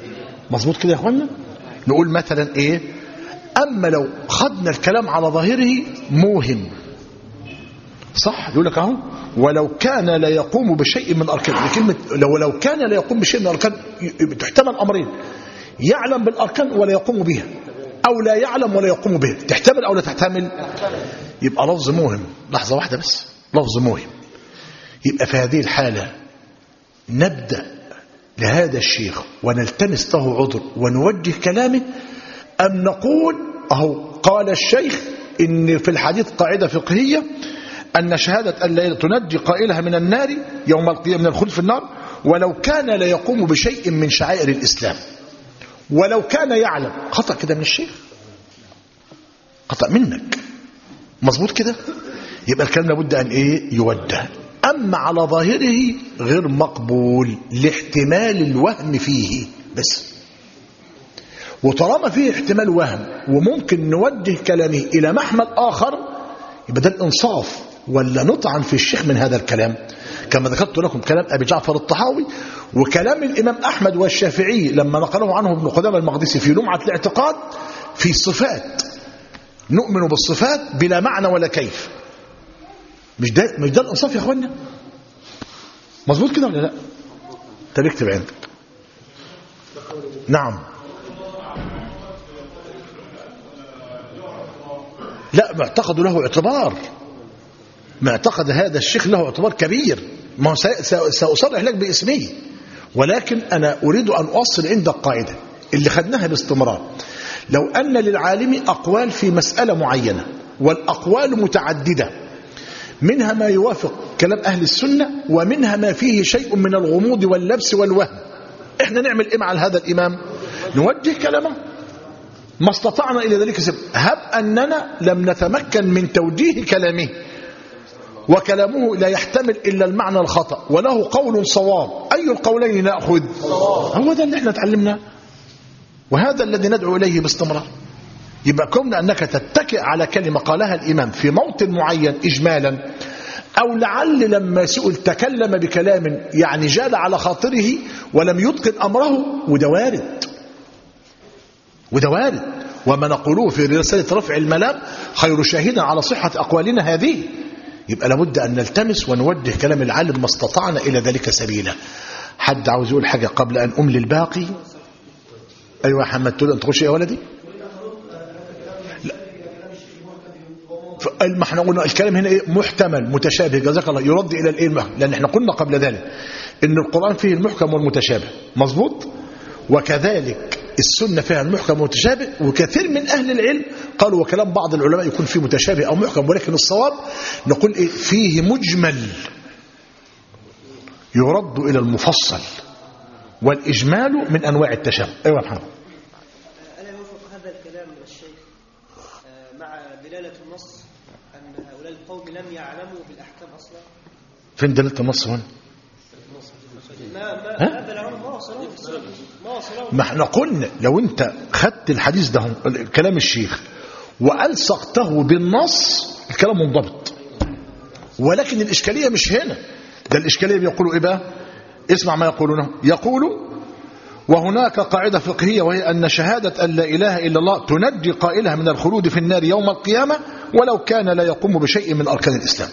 مظبوط كده يا اخوانا؟ نقول مثلا ايه؟ اما لو خدنا الكلام على ظاهره موهم، صح؟ يقول لك اهو ولو كان لا يقوم بشيء من اركان، كلمه لو لو كان لا يقوم بشيء من الاركان تحتمل امرين، يعلم بالاركان ولا يقوم بها، او لا يعلم ولا يقوم بها، تحتمل او لا تحتمل؟ يبقى لفظ موهم. لحظه واحده بس، لفظ موهم. يبقى في هذه الحاله نبدا لهذا الشيخ ونلتمس له عذر ونوجه كلامه، ام نقول اهو قال الشيخ ان في الحديث قاعده فقهيه أن شهادة أن لا تنجي قائلها من النار يوم القيامة، من الخلد في النار، ولو كان لا يقوم بشيء من شعائر الإسلام، ولو كان يعلم. خطأ كده من الشيخ، خطأ منك، مظبوط كده؟ يبقى الكلام لابد أن إيه؟ يوجه. أما على ظاهره غير مقبول لاحتمال الوهم فيه بس، وطالما فيه احتمال وهم وممكن نوجه كلامه إلى محمل آخر، يبقى ده الإنصاف. ولا نطعن في الشيخ من هذا الكلام؟ كما ذكرت لكم كلام أبي جعفر الطحاوي وكلام الإمام أحمد والشافعي لما نقله عنه ابن قدامة المقدسي في لمعة الاعتقاد في الصفات، نؤمن بالصفات بلا معنى ولا كيف. مش ده مش ده الإنصاف يا أخوانا؟ مظبوط كده ولا لا؟ طب اكتب عندك. نعم. لا، معتقد له اعتبار، معتقد هذا الشيخ له اعتبار كبير. ما سأصرح لك باسمي، ولكن أنا أريد أن أوصل عندك قاعدة اللي خدناها باستمرار. لو أن للعالم أقوال في مسألة معينة والأقوال متعددة، منها ما يوافق كلام أهل السنة ومنها ما فيه شيء من الغموض واللبس والوهم، إحنا نعمل إيه مع هذا الإمام؟ نوجه كلامه ما استطعنا إلى ذلك سبب. هب أننا لم نتمكن من توجيه كلامه وكلامه لا يحتمل إلا المعنى الخطأ وله قول صواب، أي القولين نأخذ؟ هو ده اللي احنا تعلمناه، وهذا الذي ندعو إليه باستمرار. يبقى كنا أنك تتكئ على كلمة قالها الإمام في موطن معين إجمالا، أو لعل لما سئل تكلم بكلام يعني جال على خاطره ولم يتقن أمره، وده وارد، وده وارد. وما نقوله في رسالة رفع الملام خير شاهد على صحة أقوالنا هذه. يبقى لابد أن نلتمس ونوجه كلام العالم ما استطعنا إلى ذلك سبيلا. حد عاوز يقول حاجة قبل أن أملي الباقي؟ أيوة يا محمد، تقول أن تخش يا ولدي؟ ما احنا قلنا الكلام هنا ايه؟ محتمل متشابه، جزاك الله، يرد الى الايه؟ لان احنا قلنا قبل ذلك ان القرآن فيه المحكم والمتشابه، مظبوط، وكذلك السنة فيها المحكم والمتشابه. وكثير من اهل العلم قالوا، وكلام بعض العلماء يكون فيه متشابه او محكم، ولكن الصواب نقول ايه؟ فيه مجمل يرد الى المفصل، والاجمال من انواع التشابه. ايوه يا محمد. الا يوافق هذا الكلام من الشيخ مع دلالة النص أن هؤلاء القوم لم يعلموا بالأحكام أصلا؟ فين دلالة النص هنا؟ ما ما هذا العلم ما وصلوا ما وصلوا. ما احنا قلنا لو انت خدت الحديث ده كلام الشيخ وألصقته بالنص الكلام منضبط، ولكن الإشكالية مش هنا. ده الإشكالية بيقولوا إيه بقى؟ اسمع ما يقولونه. يقولوا وهناك قاعدة فقهية، وهي أن شهادة أن لا إله إلا الله تنجي قائلها من الخلود في النار يوم القيامة ولو كان لا يقوم بشيء من أركان الإسلام.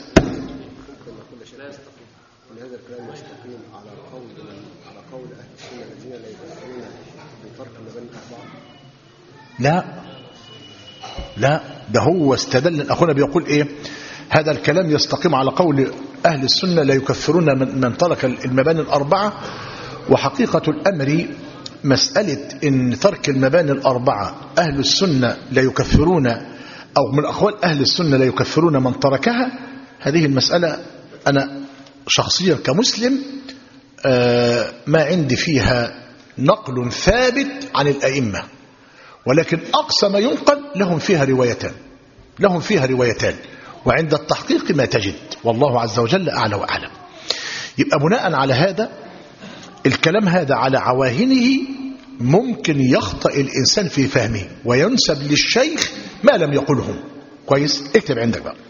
هذا الكلام يستقيم على قول على قول أهل السنة الذين لا يفكرون بفرق ما بين الأربعة؟ لا لا، ده هو استدل. أخونا بيقول إيه؟ هذا الكلام يستقيم على قول أهل السنة لا يكفرون من, من ترك المباني الأربعة. وحقيقة الأمر مسألة إن ترك المباني الأربعة أهل السنة لا يكفرون، أو من أقوال أهل السنة لا يكفرون من تركها، هذه المسألة أنا شخصيا كمسلم ما عندي فيها نقل ثابت عن الأئمة، ولكن أقصى ما ينقل لهم فيها روايتان لهم فيها روايتان وعند التحقيق ما تجد، والله عز وجل أعلى وأعلم. يبقى بناء على هذا الكلام هذا على عواهنه ممكن يخطئ الإنسان في فهمه وينسب للشيخ ما لم يقله. كويس؟ اكتب عندك بقى.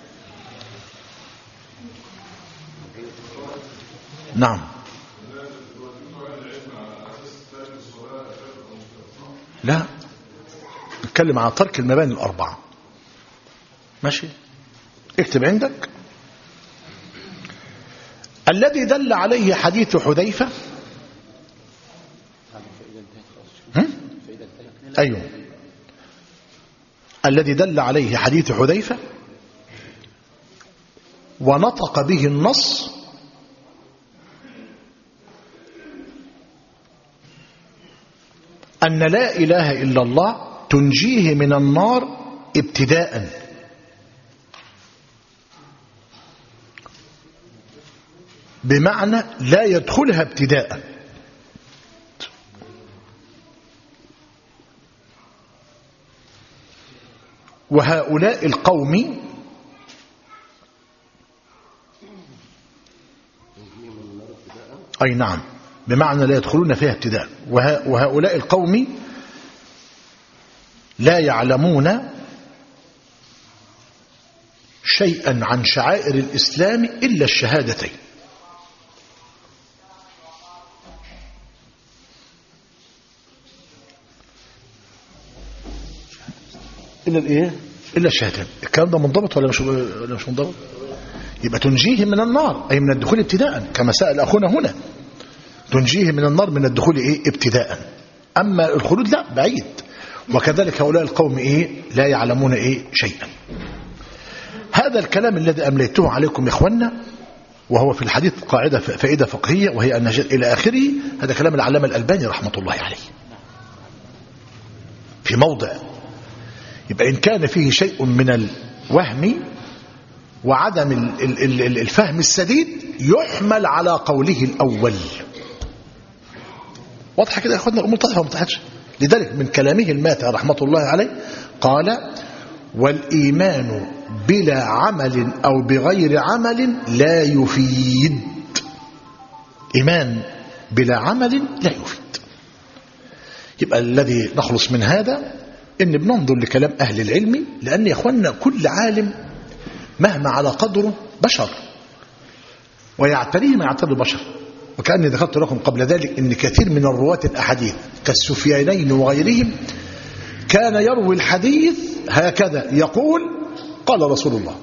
نعم. لا، نتكلم عن ترك المباني الأربعة. ماشي، اكتب عندك. الذي دل عليه حديث حذيفة. أيوه، الذي دل عليه حديث حذيفة ونطق به النص أن لا إله إلا الله تنجيه من النار ابتداء، بمعنى لا يدخلها ابتداء. وهؤلاء القوم أي نعم، بمعنى لا يدخلون فيها ابتداء. وهؤلاء القوم لا يعلمون شيئا عن شعائر الإسلام إلا الشهادتين. إلا الإيه؟ إلا الشهادتين. الكلام ده منضبط ولا مش ولا مش منضبط؟ يبقى تنجيه من النار أي من الدخول ابتداء، كما سأل أخونا هنا، تنجيه من النار من الدخول إيه؟ ابتداء. أما الخلود لا، بعيد. وكذلك هؤلاء القوم إيه؟ لا يعلمون إيه؟ شيئا. هذا الكلام الذي أمليته عليكم إخواننا، وهو في الحديث قاعدة فائدة فقهية، وهي أن إلى آخره، هذا كلام العلامة الألباني رحمة الله عليه في موضع. يبقى إن كان فيه شيء من الوهم وعدم الفهم السديد يحمل على قوله الأول. واضحة كده يا أخواننا؟ الأمور واضحة وما تحتاجش. لذلك من كلامه الماتع رحمة الله عليه قال: والإيمان بلا عمل أو بغير عمل لا يفيد. إيمان بلا عمل لا يفيد. يبقى الذي نخلص من هذا إن بننظر لكلام أهل العلم، لأن يا أخواننا كل عالم مهما على قدره بشر ويعتريه ما يعتري البشر. وكأني ذكرت لكم قبل ذلك إن كثير من الرواة الأحاديث كالسفيانين وغيرهم كان يروي الحديث هكذا، يقول: قال رسول الله.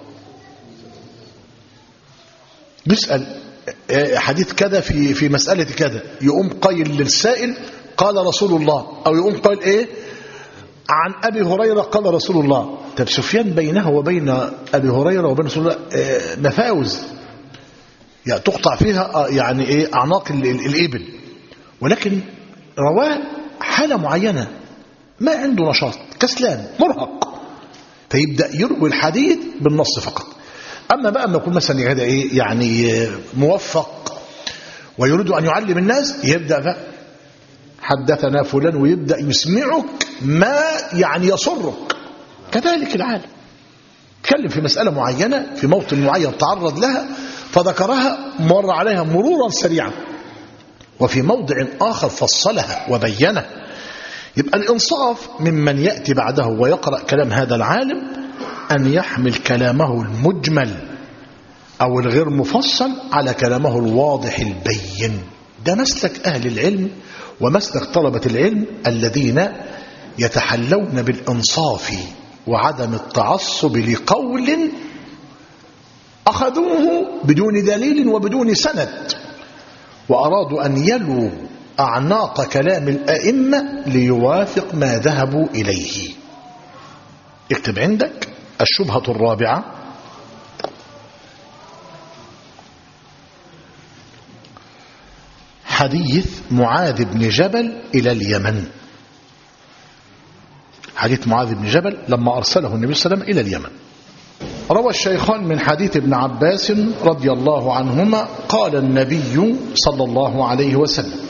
يسأل حديث كذا في في مسألة كذا، يقوم قايل للسائل: قال رسول الله، أو يقوم قايل إيه؟ عن أبي هريرة قال رسول الله. طب سفيان بينه وبين أبي هريرة وبين رسول الله مفاوز يعني تقطع فيها يعني إيه أعناق الإبل، ولكن رواه حالة معينة، ما عنده نشاط، كسلان، مرهق، فيبدأ يروي الحديث بالنص فقط. أما بقى ما يكون مثلا هذا إيه يعني موفق ويريد أن يعلم الناس، يبدأ بقى حدثنا فلان ويبدأ يسمعك ما يعني يسرك. كذلك العالم تكلم في مسألة معينة في موطن معين تعرض لها فذكرها مر عليها مرورا سريعا، وفي موضع آخر فصلها وبينها. يبقى الإنصاف ممن يأتي بعده ويقرأ كلام هذا العالم أن يحمل كلامه المجمل أو الغير مفصل على كلامه الواضح البين. ده مسلك أهل العلم ومسلك طلبة العلم الذين يتحلون بالإنصاف وعدم التعصب لقول أخذوه بدون دليل وبدون سند، وأرادوا أن يلوا أعناق كلام الأئمة ليوافق ما ذهبوا إليه. اكتب عندك الشبهة الرابعة: حديث معاذ بن جبل إلى اليمن. حديث معاذ بن جبل لما أرسله النبي صلى الله عليه وسلم إلى اليمن. روى الشيخان من حديث ابن عباس رضي الله عنهما قال النبي صلى الله عليه وسلم.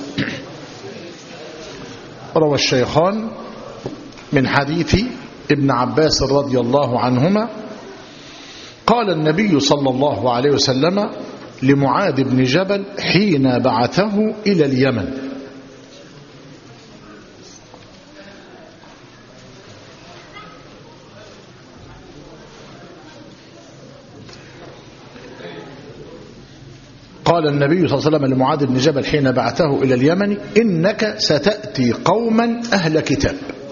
روى الشيخان من حديث ابن عباس رضي الله عنهما قال النبي صلى الله عليه وسلم لمعاذ بن جبل حين بعثه إلى اليمن: قال النبي صلى الله عليه وسلم لمعاذ بن جبل حين بعثه إلى اليمن: إنك ستأتي قوما أهل كتاب.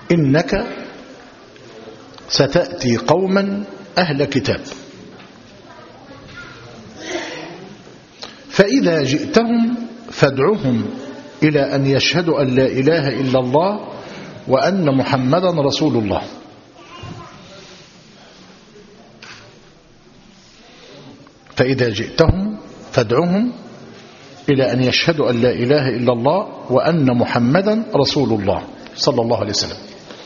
إنك ستأتي قوما أهل كتاب فإذا جئتهم فادعهم إلى أن يشهدوا أن لا إله إلا الله وأن محمدا رسول الله. فإذا جئتهم فادعهم إلى أن يشهدوا أن لا إله إلا الله وأن محمدا رسول الله صلى الله عليه وسلم.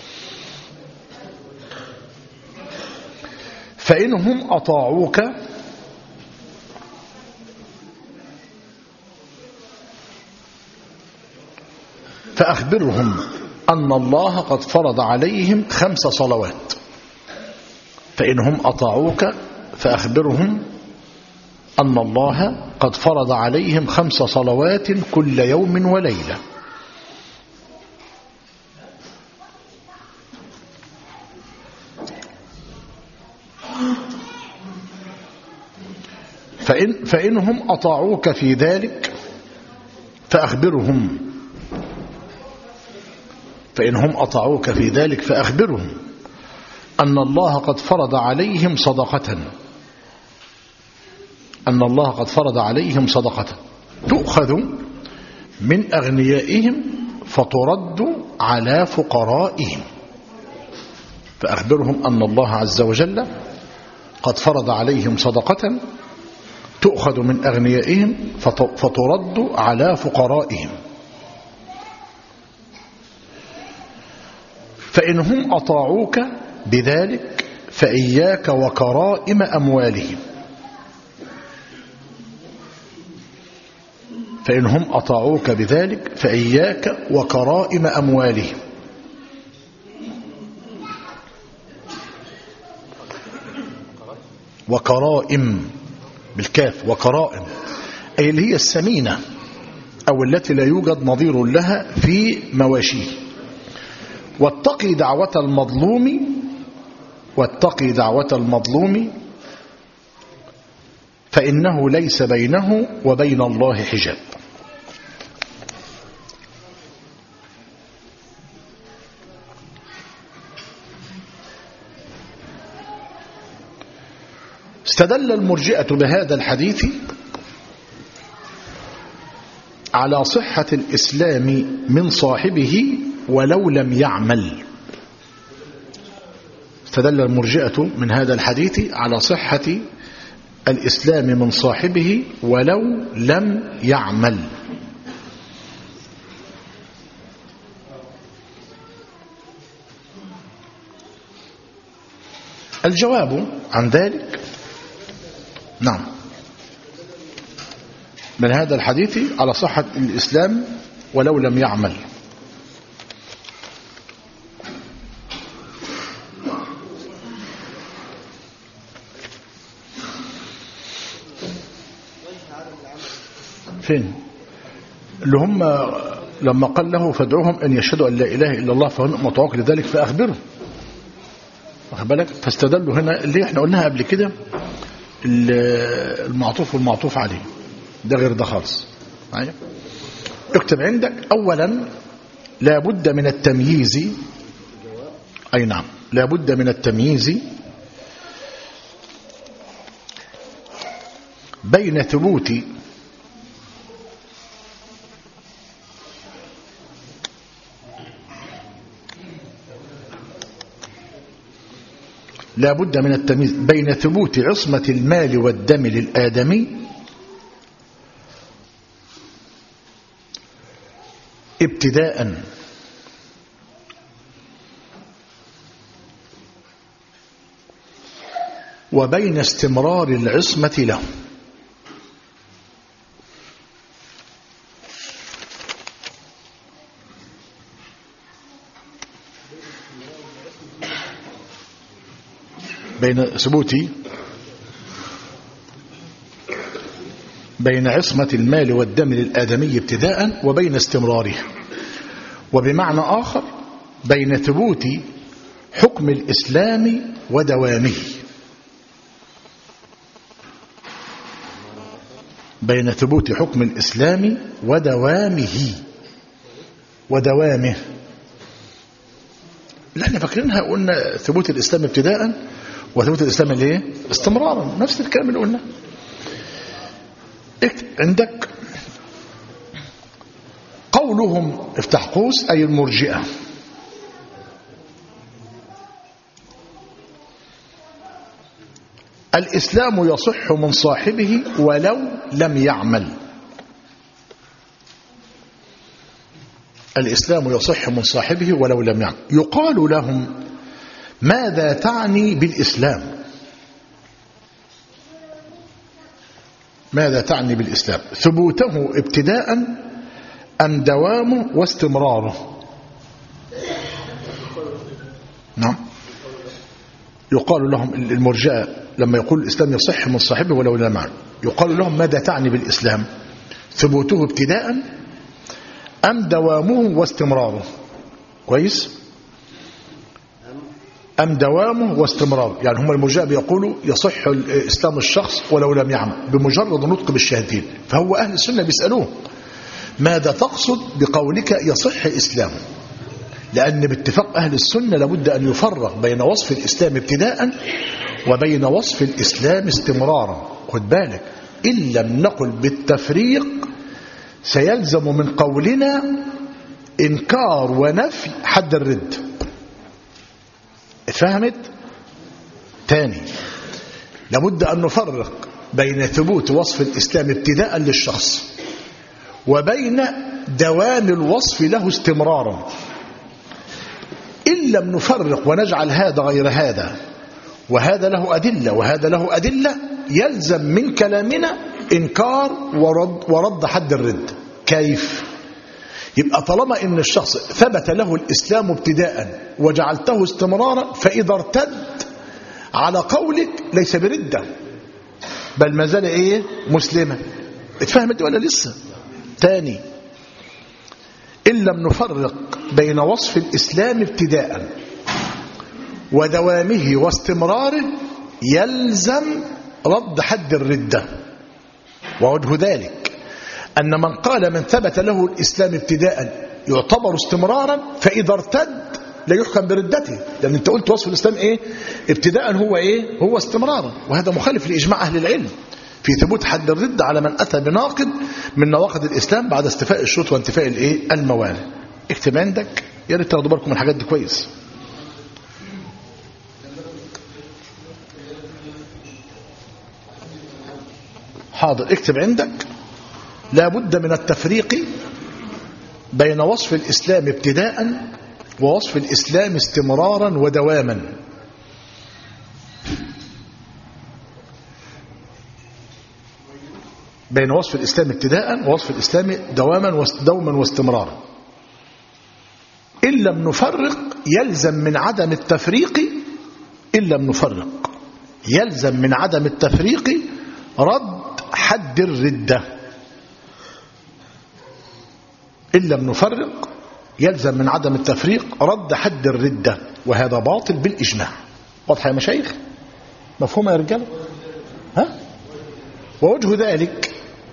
فإنهم أطاعوك فأخبرهم أن الله قد فرض عليهم خمس صلوات. فإنهم أطاعوك فأخبرهم أن الله قد فرض عليهم خمس صلوات كل يوم وليلة. فإن فإنهم أطاعوك في ذلك فأخبرهم فإنهم أطاعوك في ذلك فأخبرهم أن الله قد فرض عليهم صدقة أن الله قد فرض عليهم صدقة تؤخذ من أغنيائهم فترد على فقرائهم. فأخبرهم أن الله عز وجل قد فرض عليهم صدقة تؤخذ من أغنيائهم فترد على فقرائهم. فإنهم أطاعوك بذلك فإياك وكرائم أموالهم فإنهم أطاعوك بذلك فإياك وكرائم أموالهم. وكرائم بالكاف وكرائم أي اللي هي السمينة أو التي لا يوجد نظير لها في مواشيه. واتقي دعوة المظلوم واتقي دعوة المظلوم فإنه ليس بينه وبين الله حجاب. استدل المرجئة بهذا الحديث على صحة الإسلام من صاحبه ولو لم يعمل. استدل المرجئة من هذا الحديث على صحة الإسلام من صاحبه ولو لم يعمل. الجواب عن ذلك نعم من هذا الحديث على صحة الإسلام ولو لم يعمل. فين اللي هم لما قال له فادعوهم أن يشهدوا أن لا إله إلا الله فهم مطاعوك لذلك فأخبرهم واخد بالك. فاستدلوا هنا اللي احنا قلناها قبل كده المعطوف والمعطوف عليه ده غير ده خالص. اكتب عندك أولا لا بد من التمييز أي نعم لا بد من التمييز بين ثبوت لا بد من التمييز بين ثبوت عصمة المال والدم للآدمي ابتداء وبين استمرار العصمة له. بين ثبوت بين عصمة المال والدم للآدمي ابتداء وبين استمراره. وبمعنى آخر بين ثبوت حكم الإسلام ودوامه بين ثبوت حكم الإسلام ودوامه ودوامه اللي احنا فاكرينها قلنا ثبوت الإسلام ابتداء وثبوت الإسلام اللي ايه استمرارا، نفس الكلام اللي قلنا. عندك قولهم افتح قوس أي المرجئة، الإسلام يصح من صاحبه ولو لم يعمل. الإسلام يصح من صاحبه ولو لم يعمل. يقال لهم ماذا تعني بالإسلام؟ ماذا تعني بالإسلام؟ ثبوته ابتداء أم دوامه واستمراره؟ نعم. يقال لهم المرجئة لما يقول الإسلام يصح من صاحبه ولو لم يعمل، يقال لهم ماذا تعني بالإسلام؟ ثبوته ابتداء أم دوامه واستمراره؟ كويس؟ أم دوامه واستمراره. يعني هم المرجئة بيقولوا يصح إسلام الشخص ولو لم يعمل بمجرد نطق بالشهادتين. فهو أهل السنة بيسألوه ماذا تقصد بقولك يصح إسلامه؟ لأن باتفاق أهل السنة لابد أن يفرق بين وصف الإسلام ابتداء وبين وصف الإسلام استمرارا. خد بالك، إن لم نقل بالتفريق سيلزم من قولنا إنكار ونفي حد الرد. فهمت؟ تاني، لابد أن نفرق بين ثبوت وصف الإسلام ابتداء للشخص وبين دوام الوصف له استمرارا. إن لم نفرق ونجعل هذا غير هذا وهذا له أدلة وهذا له أدلة يلزم من كلامنا إنكار ورد, ورد حد الرد. كيف؟ يبقى طالما إن الشخص ثبت له الإسلام ابتداء وجعلته استمرارا فإذا ارتد على قولك ليس بردة بل ما زال إيه مسلما. اتفهمت ولا لسه؟ تاني، إن لم نفرق بين وصف الإسلام ابتداء ودوامه واستمراره يلزم رد حد الردة. ووجه ذلك أن من قال من ثبت له الإسلام ابتداء يعتبر استمرارا فإذا ارتد لا يحكم بردته، لأن أنت قلت وصف الإسلام إيه ابتداء هو إيه هو استمرارا، وهذا مخالف لإجماع أهل العلم في ثبوت حد الردة على من أتى بناقض من نواقض الإسلام بعد استيفاء الشروط وانتفاء الإيه الموانع. اكتب عندك، يا ريت تاخدوا بالكم من الحاجات دي كويس. حاضر، اكتب عندك لا بد من التفريق بين وصف الإسلام ابتداء ووصف الإسلام استمرارا ودواما. بين وصف الإسلام ابتداء ووصف الإسلام دواما دوما واستمرارا. إن لم نفرق يلزم من عدم التفريق إن لم نفرق يلزم من عدم التفريق رد حد الردة. إن لم نفرق يلزم من عدم التفريق رد حد الردة، وهذا باطل بالإجماع. واضح يا مشايخ؟ مفهوم يا رجال؟ ها؟ ووجه ذلك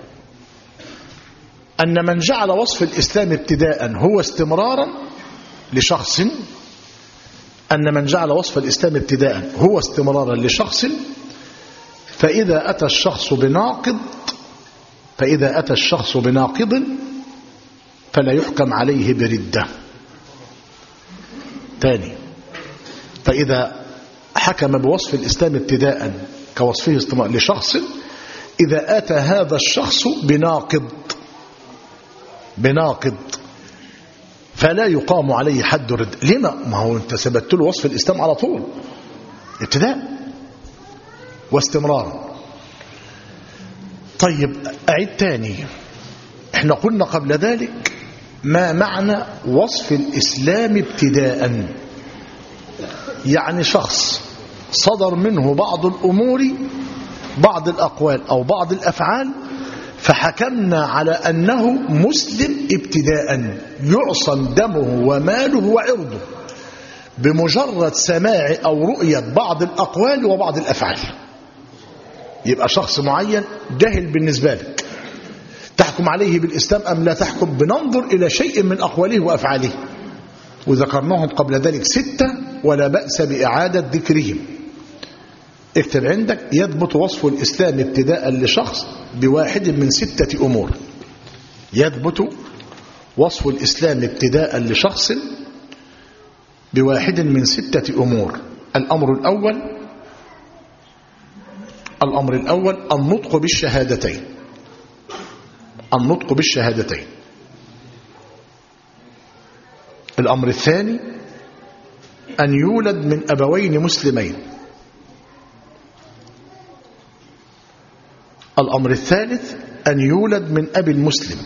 أن من جعل وصف الإسلام ابتداء هو استمرارا لشخص أن من جعل وصف الإسلام ابتداء هو استمرارا لشخص فإذا أتى الشخص بناقض فإذا أتى الشخص بناقض فلا يحكم عليه بردة. ثاني، فإذا حكم بوصف الإسلام ابتداء كوصفه استمرار لشخص إذا أتى هذا الشخص بناقض بناقض فلا يقام عليه حد الرد. لما؟ ما هو انت ثبت له وصف الإسلام على طول ابتداء واستمرار. طيب أعيد تاني، احنا قلنا قبل ذلك ما معنى وصف الإسلام ابتداء؟ يعني شخص صدر منه بعض الأمور بعض الأقوال أو بعض الأفعال فحكمنا على أنه مسلم ابتداء يعصم دمه وماله وعرضه بمجرد سماع أو رؤية بعض الأقوال وبعض الأفعال. يبقى شخص معين جاهل بالنسبة لك، تحكم عليه بالإسلام أم لا تحكم؟ بننظر إلى شيء من أقواله وأفعاله. وذكرناهم قبل ذلك ستة ولا بأس بإعادة ذكرهم. اكتب عندك: يثبت وصف الإسلام ابتداء لشخص بواحد من ستة أمور. يثبت وصف الإسلام ابتداء لشخص بواحد من ستة أمور. الأمر الأول الأمر الأول النطق بالشهادتين. النطق بالشهادتين. الأمر الثاني أن يولد من أبوين مسلمين. الأمر الثالث أن يولد من أب مسلم.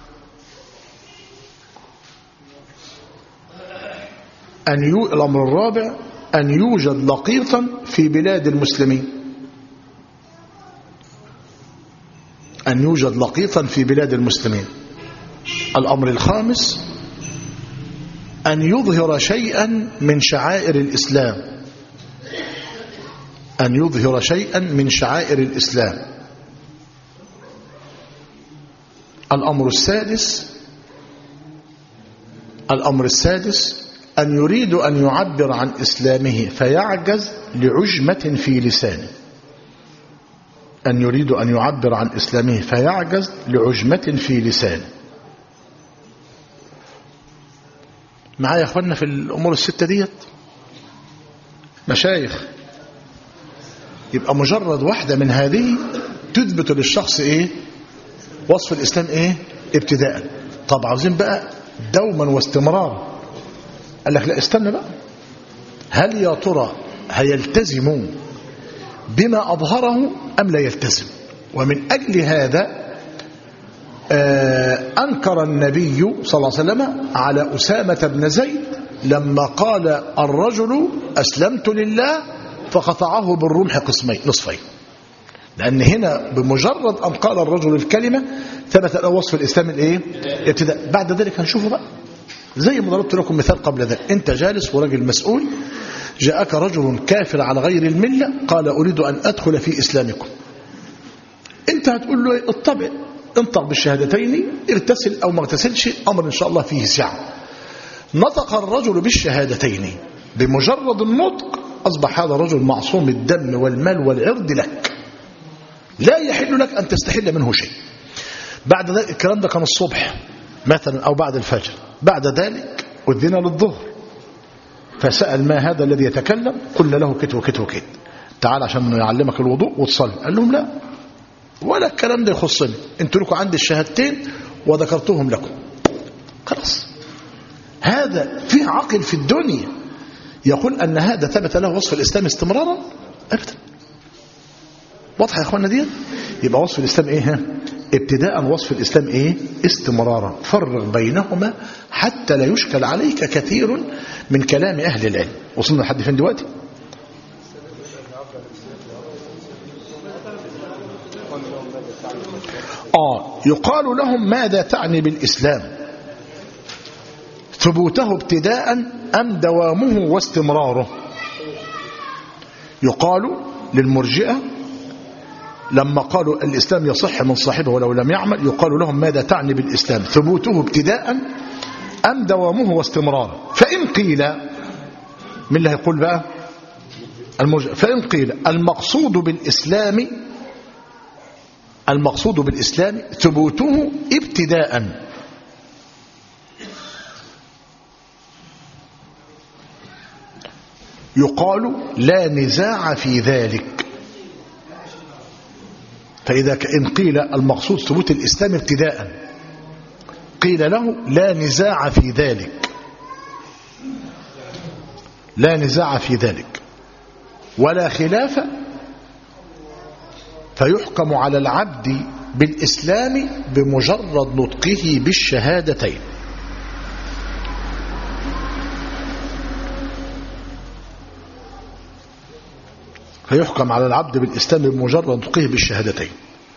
أن يو... الأمر الرابع أن يوجد لقيطا في بلاد المسلمين. أن يوجد لقيطا في بلاد المسلمين. الأمر الخامس أن يظهر شيئا من شعائر الإسلام. أن يظهر شيئا من شعائر الإسلام. الأمر السادس الأمر السادس أن يريد أن يعبر عن إسلامه فيعجز لعجمة في لسانه. أن يريد أن يعبر عن إسلامه فيعجز لعجمة في لسانه. معايا يا أخوانا في الأمور الستة ديت مشايخ؟ يبقى مجرد واحدة من هذه تثبت للشخص إيه؟ وصف الإسلام إيه؟ ابتداء. طب عاوزين بقى دوما واستمرار. قال لك لا استنى بقى، هل يا ترى هيلتزم بما أظهره أم لا يلتزم؟ ومن أجل هذا آه أنكر النبي صلى الله عليه وسلم على أسامة بن زيد لما قال الرجل أسلمت لله فقطعه بالرمح قسمين نصفين. لأن هنا بمجرد أن قال الرجل الكلمة ثبت له وصف الإسلام الإيه؟ ابتداء. بعد ذلك هنشوفه بقى زي ما ضربت لكم مثال قبل ذلك. أنت جالس ورجل مسؤول، جاءك رجل كافر على غير الملة قال أريد أن أدخل في إسلامكم. أنت هتقول له الطبع انطق بالشهادتين، ارتسل أو ما ارتسلش، أمر إن شاء الله فيه سعة. نطق الرجل بالشهادتين، بمجرد النطق أصبح هذا الرجل معصوم الدم والمال والعرض لك، لا يحل لك أن تستحل منه شيء. بعد ذلك الكلام ده كان الصبح مثلا أو بعد الفجر. بعد ذلك أذن للظهر فسأل ما هذا الذي يتكلم؟ قلنا له كت وكت وكت، تعال عشان يعلمك الوضوء وتصلي. قال لهم لا، ولا الكلام ده يخصني، انتوا لكم عندي الشهادتين وذكرتهم لكم. خلاص، هذا فيه عقل في الدنيا يقول أن هذا ثبت له وصف الإسلام استمرارا؟ أبدا. واضح يا أخوانا دي؟ يبقى وصف الإسلام إيه؟ ابتداء وصف الإسلام إيه؟ استمرارا. فرق بينهما حتى لا يشكل عليك كثير من كلام أهل العلم. وصلنا لحد فين دلوقتي؟ آه يقال لهم ماذا تعني بالإسلام؟ ثبوته ابتداء أم دوامه واستمراره؟ يقال للمرجئة لما قالوا الإسلام يصح من صاحبه ولو لم يعمل، يقال لهم ماذا تعني بالإسلام؟ ثبوته ابتداء أم دوامه واستمراره؟ فإن قيل، من اللي هيقول بقى؟ المرجئة. فإن قيل المقصود بالإسلام المقصود بالإسلام ثبوته ابتداء، يقال لا نزاع في ذلك. فإذا إن قيل المقصود ثبوت الإسلام ابتداء قيل له لا نزاع في ذلك، لا نزاع في ذلك ولا خلاف، فيحكم على العبد بالإسلام بمجرد نطقه بالشهادتين. فيحكم على العبد بالإسلام بمجرد نطقه بالشهادتين.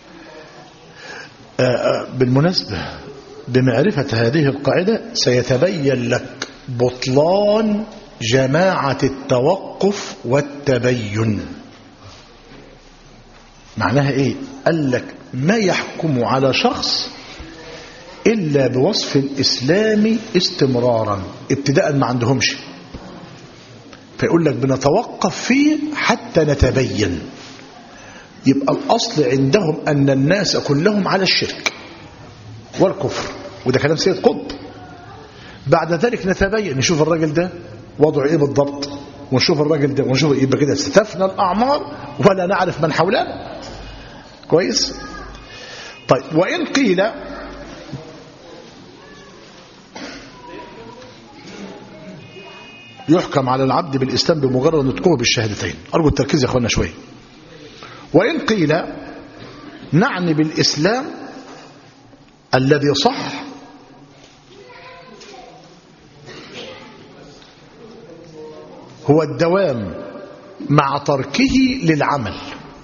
بالمناسبة بمعرفة هذه القاعدة سيتبين لك بطلان جماعة التوقف والتبين. معناها ايه؟ قال لك ما يحكم على شخص إلا بوصف الإسلام استمرارا، ابتداء ما عندهمش، فيقول لك بنتوقف فيه حتى نتبين. يبقى الأصل عندهم أن الناس كلهم على الشرك والكفر، وده كلام سيد قطب. بعد ذلك نتبين، نشوف الراجل ده وضعه ايه بالضبط، ونشوف الراجل ده ونشوف، يبقى كده استفنى الأعمار ولا نعرف من حولنا. كويس. طيب وإن قيل يحكم على العبد بالإسلام بمجرد نطقه بالشهادتين، أرجو التركيز يا أخوانا شوية. وإن قيل نعني بالإسلام الذي صح هو الدوام مع تركه للعمل،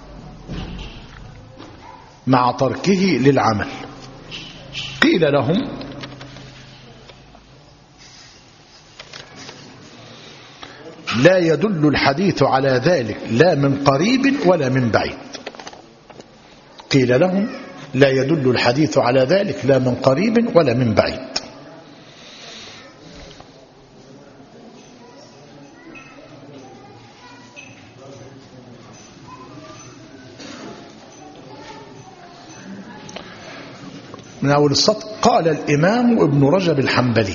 مع تركه للعمل. قيل لهم لا يدل الحديث على ذلك لا من قريب ولا من بعيد. قيل لهم لا يدل الحديث على ذلك لا من قريب ولا من بعيد. من أول السطر قال الإمام ابن رجب الحنبلي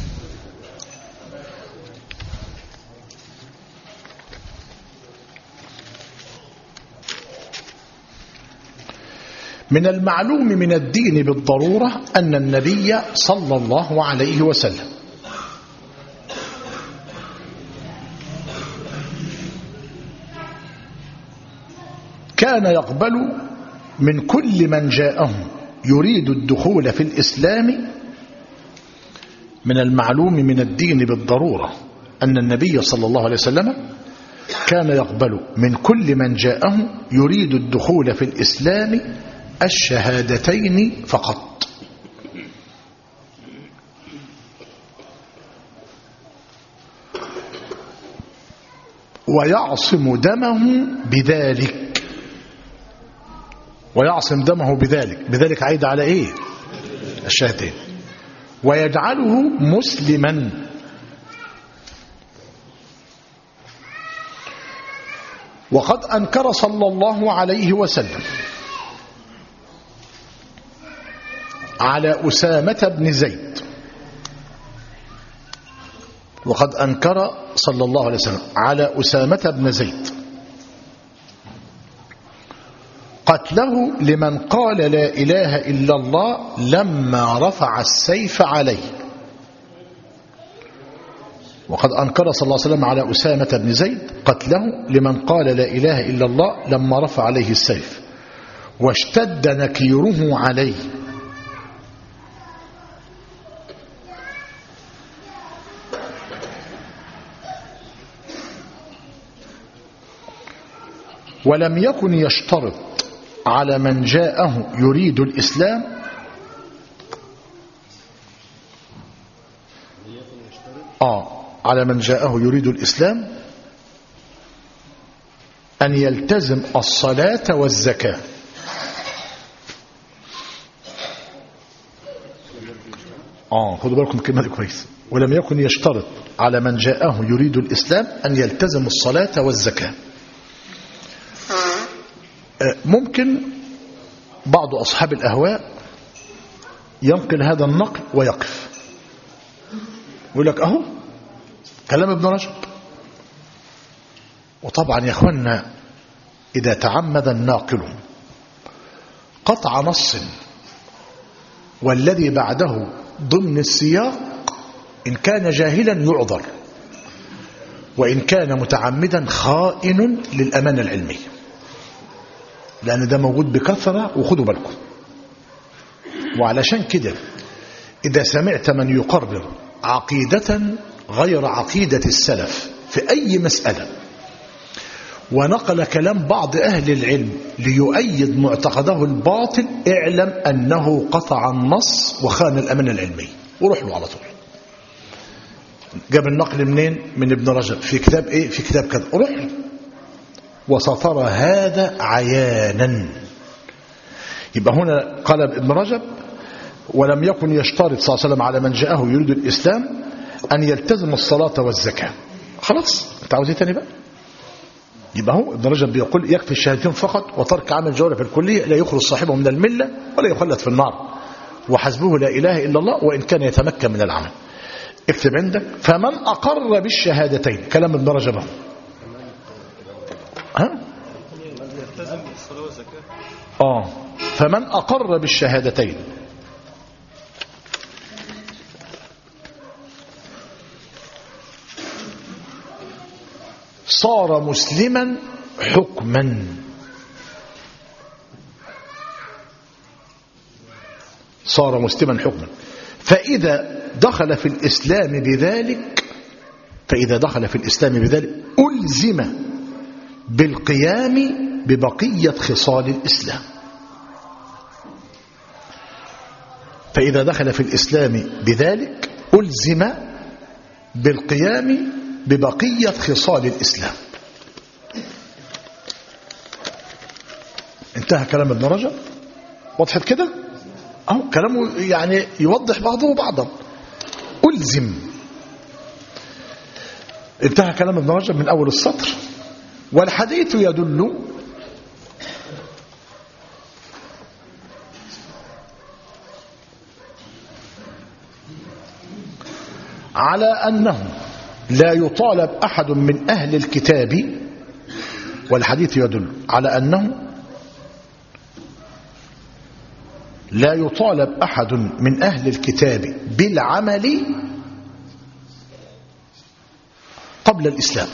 من المعلوم من الدين بالضرورة أن النبي صلى الله عليه وسلم كان يقبل من كل من جاءه يريد الدخول في الإسلام. من المعلوم من الدين بالضرورة أن النبي صلى الله عليه وسلم كان يقبل من كل من جاءه يريد الدخول في الإسلام الشهادتين فقط. ويعصم دمه بذلك، ويعصم دمه بذلك، بذلك عايد على ايه؟ الشهادتين. ويجعله مسلما، وقد أنكر صلى الله عليه وسلم على أسامة بن زيد، وقد أنكر صلى الله عليه وسلم على أسامة بن زيد قتله لمن قال لا إله إلا الله لما رفع السيف عليه. وقد أنكر صلى الله عليه وسلم على أسامة بن زيد قتله لمن قال لا إله إلا الله لما رفع عليه السيف، واشتد نكيره عليه. ولم يكن يشترط على من جاءه يريد الإسلام آه على من جاءه يريد الإسلام أن يلتزم الصلاة والزكاة. آه خدوا بالكم الكلمة دي كويس. ولم يكن يشترط على من جاءه يريد الإسلام أن يلتزم الصلاة والزكاة. ممكن بعض أصحاب الأهواء ينقل هذا النقل ويقف يقول لك أهو كلام ابن رجب. وطبعا يا أخوانا إذا تعمد الناقل قطع نص والذي بعده ضمن السياق إن كان جاهلا يعذر، وإن كان متعمدا خائن للأمانة العلمية، لأن ده موجود بكثرة وخدوا بالكم. وعلشان كده إذا سمعت من يقرر عقيدة غير عقيدة السلف في أي مسألة ونقل كلام بعض أهل العلم ليؤيد معتقده الباطل، اعلم أنه قطع النص وخان الأمانة العلمية، وروح له على طول. جاب النقل منين؟ من ابن رجب في كتاب إيه؟ في كتاب كذا، روح له. وسترى هذا عيانا. يبقى هنا قال ابن رجب ولم يكن يشترط صلى الله عليه وسلم على من جاءه يريد الإسلام أن يلتزم الصلاة والزكاة. خلاص أنت عاوز ايه تاني بقى؟ يبقى هو ابن رجب بيقول يكفي الشهادتين فقط، وترك عمل جوله في الكلية لا يخرج صاحبه من الملة ولا يخلد في النار، وحسبه لا إله إلا الله وإن كان يتمكن من العمل. اكتب عندك فمن أقر بالشهادتين، كلام ابن رجب ها يلتزم بالصلاة والزكاة. آه فمن أقر بالشهادتين صار مسلما حكما. صار مسلما حكما فإذا دخل في الإسلام بذلك فإذا دخل في الإسلام بذلك ألزم بالقيام ببقية خصال الإسلام. فإذا دخل في الإسلام بذلك ألزم بالقيام ببقية خصال الإسلام. انتهى كلام ابن رجب. وضحت كده؟ أهو كلامه يعني يوضح بعضه بعضا. ألزم. انتهى كلام ابن رجب من أول السطر. والحديث يدل على أنه لا يطالب أحد من أهل الكتاب. والحديث يدل على أنه لا يطالب أحد من أهل الكتاب بالعمل قبل الإسلام،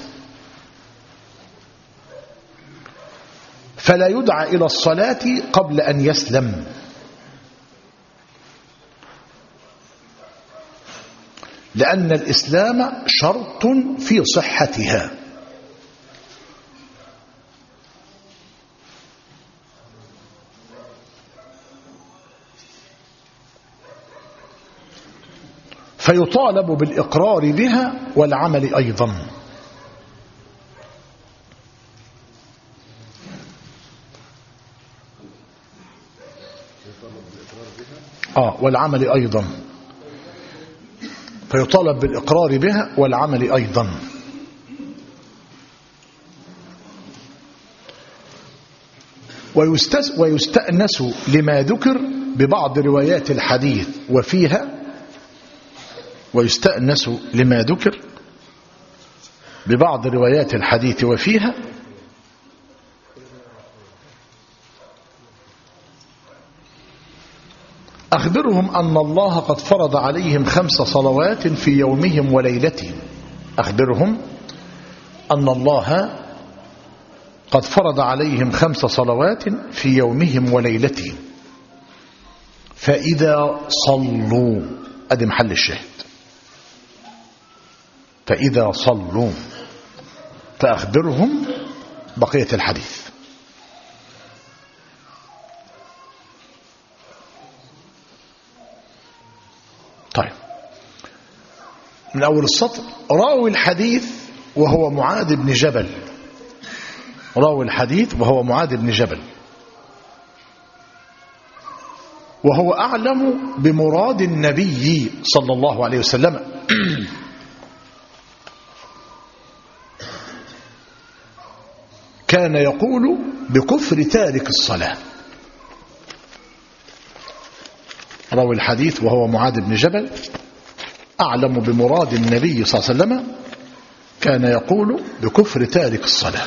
فلا يدعى إلى الصلاة قبل أن يسلم، لأن الإسلام شرط في صحتها. فيطالب بالإقرار بها والعمل أيضا. آه والعمل أيضا فيطالب بالإقرار بها والعمل أيضا. ويستأنس لما ذكر ببعض روايات الحديث وفيها ويستأنس لما ذكر ببعض روايات الحديث وفيها أخبرهم أن الله قد فرض عليهم خمس صلوات في يومهم وليلتهم. أخبرهم أن الله قد فرض عليهم خمس صلوات في يومهم وليلتهم فإذا صلوا، أدي محل الشاهد، فإذا صلوا فأخبرهم بقية الحديث. طيب من أول السطر راوي الحديث وهو معاذ بن جبل. راوي الحديث وهو معاذ بن جبل وهو أعلم بمراد النبي صلى الله عليه وسلم. كان يقول بكفر تارك الصلاة. راوي الحديث وهو معاذ بن جبل أعلم بمراد النبي صلى الله عليه وسلم كان يقول بكفر تارك الصلاة.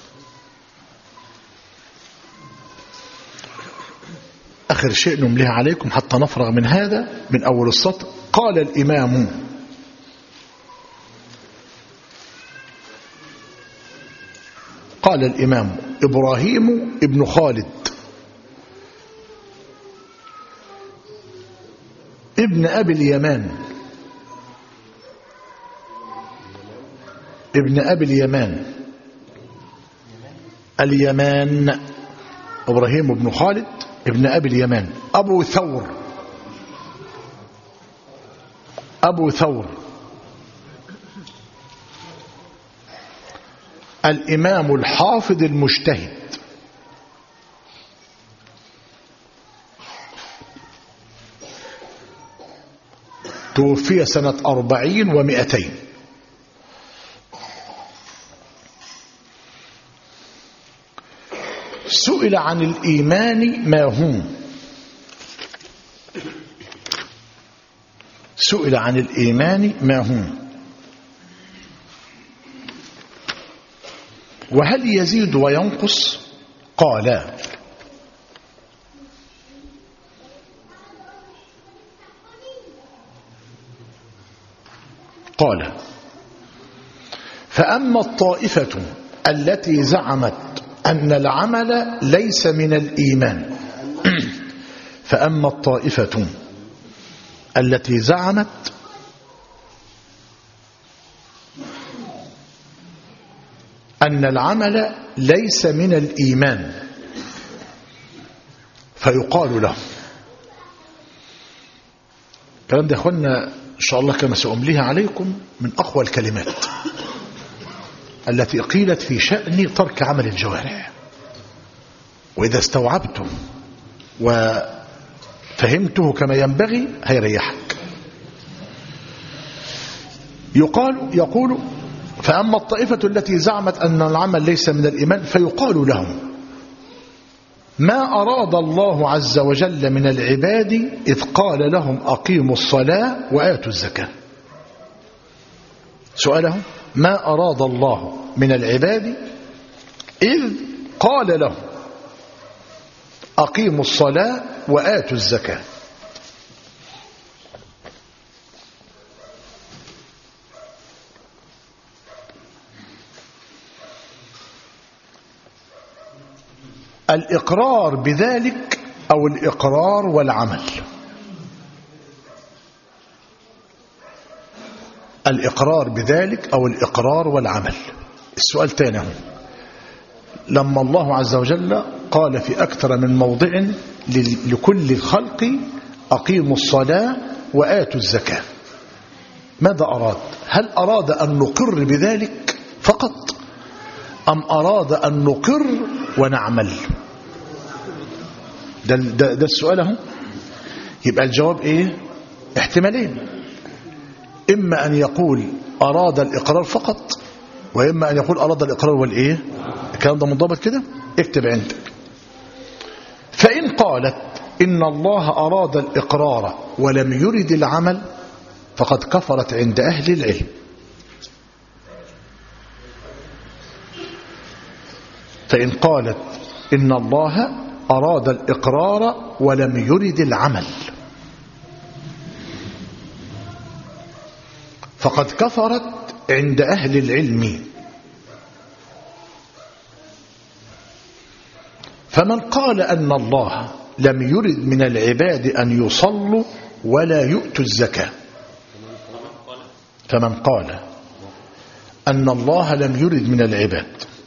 آخر شيء نمليه عليكم حتى نفرغ من هذا من أول السطر. قال الإمام قال الإمام إبراهيم ابن خالد ابن أبي اليمان ابن أبي اليمان اليمان إبراهيم ابن خالد ابن أبي اليمان أبو ثور أبو ثور الإمام الحافظ المجتهد توفي سنة أربعين ومئتين. سئل عن الإيمان ما هو سئل عن الإيمان ما هو وهل يزيد وينقص؟ قال قال فأما الطائفة التي زعمت أن العمل ليس من الإيمان فأما الطائفة التي زعمت أن العمل ليس من الإيمان فيقال له، الكلام ده يا أخوانا إن شاء الله كما سأمليها عليكم من أقوى الكلمات التي قيلت في شأن ترك عمل الجوارح، وإذا استوعبتم وفهمته كما ينبغي هيريحك. يقال يقول فأما الطائفة التي زعمت أن العمل ليس من الإيمان فيقال لهم ما أراد الله عز وجل من العباد إذ قال لهم أقيموا الصلاة وآتوا الزكاة. سؤالهم ما أراد الله من العباد إذ قال لهم أقيموا الصلاة وآتوا الزكاة. الإقرار بذلك أو الإقرار والعمل. الإقرار بذلك أو الإقرار والعمل. السؤال تاني، لما الله عز وجل قال في أكثر من موضع لكل الخلق أقيموا الصلاة وآتوا الزكاة، ماذا أراد؟ هل أراد أن نقر بذلك فقط أم أراد أن نقر ونعمل؟ ده, ده, ده السؤال اهو. يبقى الجواب ايه؟ احتمالين، اما ان يقول اراد الاقرار فقط، واما ان يقول اراد الاقرار والايه. الكلام ده منضبط كده؟ اكتب عندك. فان قالت ان الله اراد الاقرار ولم يرد العمل فقد كفرت عند اهل العلم. فان قالت ان الله أراد الإقرار ولم يرد العمل فقد كفرت عند أهل العلم. فمن قال أن الله لم يرد من العباد أن يصلوا ولا يؤتوا الزكاة، فمن قال أن الله لم يرد من العباد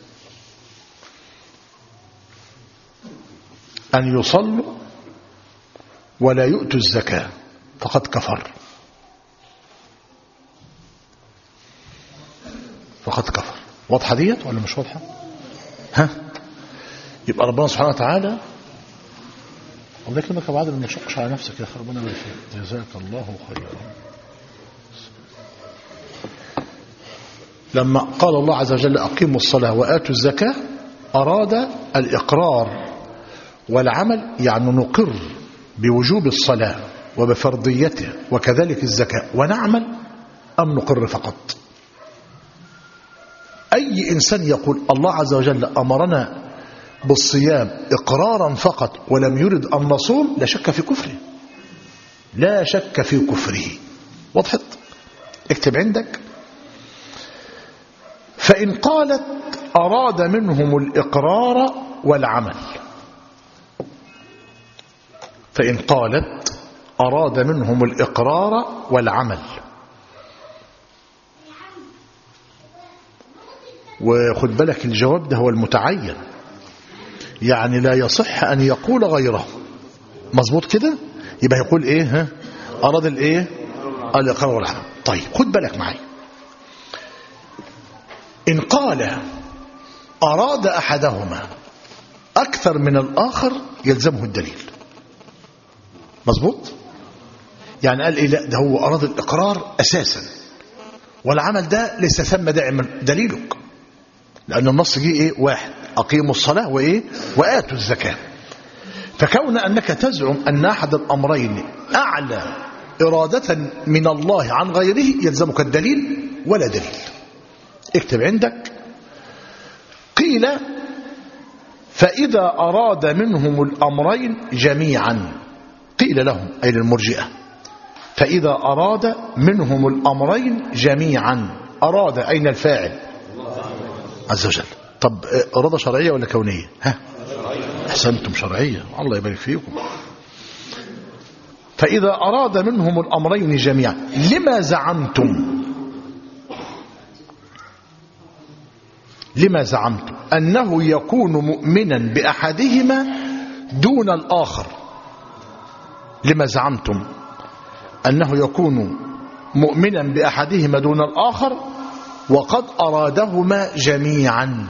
أن يصلوا ولا يؤتوا الزكاة فقد كفر. فقد كفر. واضحة ديت ولا مش واضحة؟ ها؟ يبقى ربنا سبحانه وتعالى الله يكرمك بعد ما تشقش على نفسك يا أخي، ربنا يبارك فيك، جزاك الله خيرا. لما قال الله عز وجل أقيموا الصلاة وآتوا الزكاة أراد الإقرار والعمل، يعني نقر بوجوب الصلاة وبفرضيته وكذلك الزكاة ونعمل، أم نقر فقط؟ أي إنسان يقول الله عز وجل أمرنا بالصيام إقرارا فقط ولم يرد أن نصوم لا شك في كفره، لا شك في كفره. وضحت؟ اكتب عندك. فإن قالت أراد منهم الإقرار والعمل، فإن قالت أراد منهم الإقرار والعمل، وخد بالك الجواب ده هو المتعين، يعني لا يصح أن يقول غيره. مظبوط كده؟ يبقى يقول إيه؟ ها؟ أراد الإيه؟ الإقرار والعمل. طيب خد بالك معي، إن قال أراد أحدهما أكثر من الآخر يلزمه الدليل. مظبوط؟ يعني قال إيه؟ لا ده هو أراد الإقرار أساسا، والعمل ده ليس ثم دليلك، لأن النص جه إيه؟ واحد، أقيموا الصلاة وإيه؟ وآتوا الزكاة. فكون أنك تزعم أن أحد الأمرين أعلى إرادة من الله عن غيره يلزمك الدليل ولا دليل. اكتب عندك: قيل فإذا أراد منهم الأمرين جميعا. قيل لهم أي للمرجئة: فإذا أراد منهم الأمرين جميعا. أراد أين الفاعل؟ عز وجل. طب إرادة شرعية ولا كونية؟ ها؟ أحسنتم، شرعية، الله يبارك فيكم. فإذا أراد منهم الأمرين جميعا لما زعمتم لما زعمتم أنه يكون مؤمنا بأحدهما دون الآخر. لما زعمتم أنه يكون مؤمنا بأحدهما دون الآخر وقد أرادهما جميعا.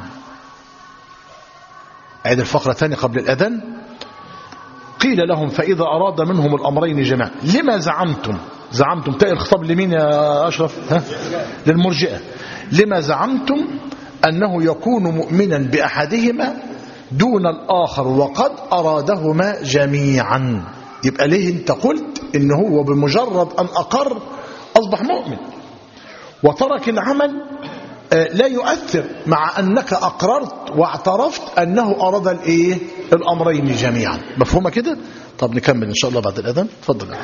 عيد الفقرة ثانية قبل الأذان: قيل لهم فإذا أراد منهم الأمرين جميعا لما زعمتم. زعمتم تأتي الخطاب لمين يا أشرف؟ ها؟ للمرجئة. لما زعمتم أنه يكون مؤمنا بأحدهما دون الآخر وقد أرادهما جميعا. يبقى ليه انت قلت إن هو بمجرد أن أقر أصبح مؤمن وترك العمل لا يؤثر، مع أنك أقررت واعترفت أنه أراد الإيه؟ الأمرين جميعا. مفهومة كده؟ طب نكمل إن شاء الله بعد الأذان. تفضل.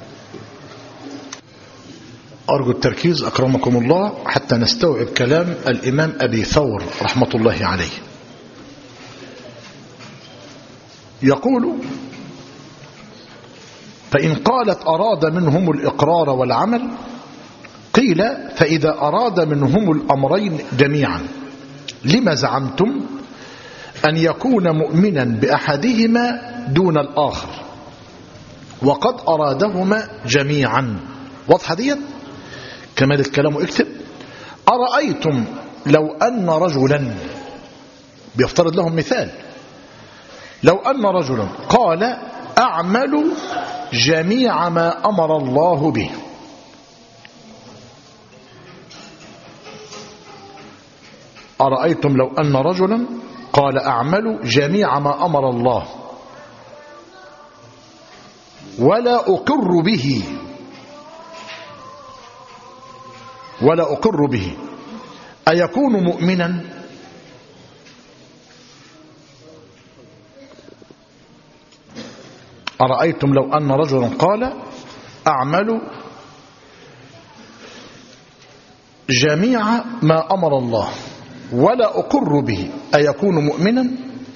أرجو التركيز أكرمكم الله حتى نستوعب كلام الإمام أبي ثور رحمة الله عليه. يقول: فإن قالت أراد منهم الإقرار والعمل قيل فإذا أراد منهم الأمرين جميعا لما زعمتم أن يكون مؤمنا بأحدهما دون الآخر وقد أرادهما جميعا. واضحة ديت؟ كمال الكلام. اكتب: أرأيتم لو أن رجلا، بيفترض لهم مثال، لو أن رجلا قال أعمل جميع ما أمر الله به. أرأيتم لو أن رجلا قال أعمل جميع ما أمر الله ولا أقر به ولا أقر به أيكون مؤمنا؟ أرأيتم لو أن رجلا قال أعمل جميع ما أمر الله ولا أقر به أيكون مؤمنا؟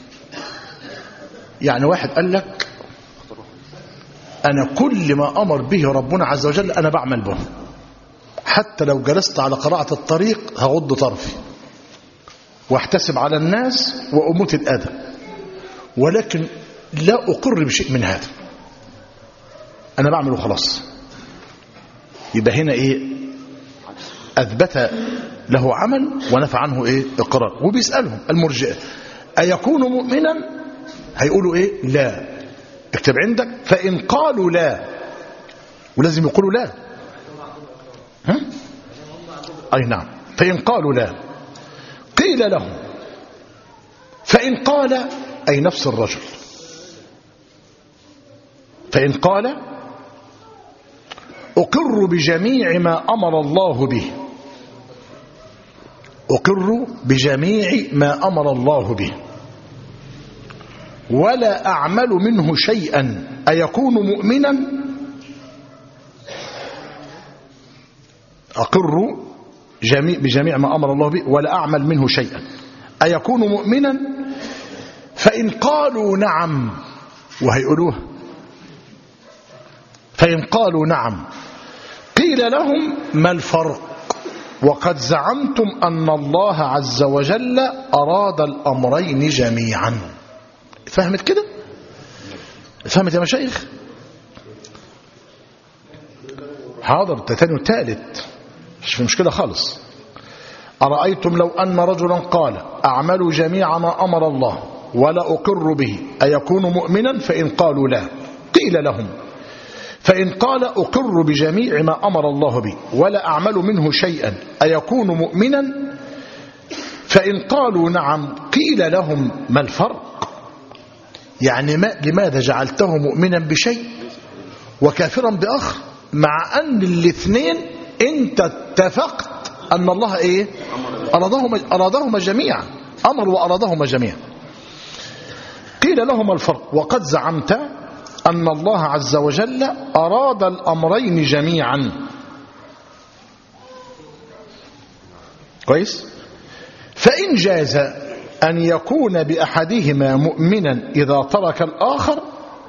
يعني واحد قال لك أنا كل ما أمر به ربنا عز وجل أنا بعمل به، حتى لو جلست على قراءة الطريق هغض طرفي واحتسب على الناس وأموت الأذى، ولكن لا أقر بشيء من هذا، أنا بعمله خلاص. يبقى هنا إيه؟ أثبت له عمل ونفى عنه إيه؟ إقرار. وبيسألهم المرجئة أيكون مؤمنا؟ هيقولوا إيه؟ لا. اكتب عندك: فإن قالوا لا، ولازم يقولوا لا. ها؟ أي نعم. فإن قالوا لا قيل لهم فإن قال، أي نفس الرجل، فإن قال أقر بجميع ما أمر الله به، أقر بجميع ما أمر الله به ولا أعمل منه شيئا أيكون مؤمنا؟ أقر جميع بجميع ما أمر الله به ولا أعمل منه شيئا أيكون مؤمنا؟ فإن قالوا نعم، وهيقولوها، فإن قالوا نعم قيل لهم ما الفرق وقد زعمتم أن الله عز وجل أراد الأمرين جميعا. فهمت كده؟ فهمت يا مشايخ؟ حاضر. تاني وتالت مش في مشكلة خالص. أرأيتم لو أن رجلا قال أعملوا جميع ما أمر الله ولا أقر به أيكون مؤمنا؟ فإن قالوا لا قيل لهم فإن قال أقر بجميع ما أمر الله به ولا أعمل منه شيئا أيكون مؤمنا؟ فإن قالوا نعم قيل لهم ما الفرق؟ يعني ما لماذا جعلته مؤمنا بشيء وكافرا بآخر، مع أن الاثنين انت اتفقت أن الله إيه؟ أرادهما, أرادهما جميعا، أمر وأرادهما جميعا. قيل لهم الفرق وقد زعمت أن الله عز وجل أراد الأمرين جميعا. كويس؟ فإن جاز أن يكون بأحدهما مؤمنا إذا ترك الآخر،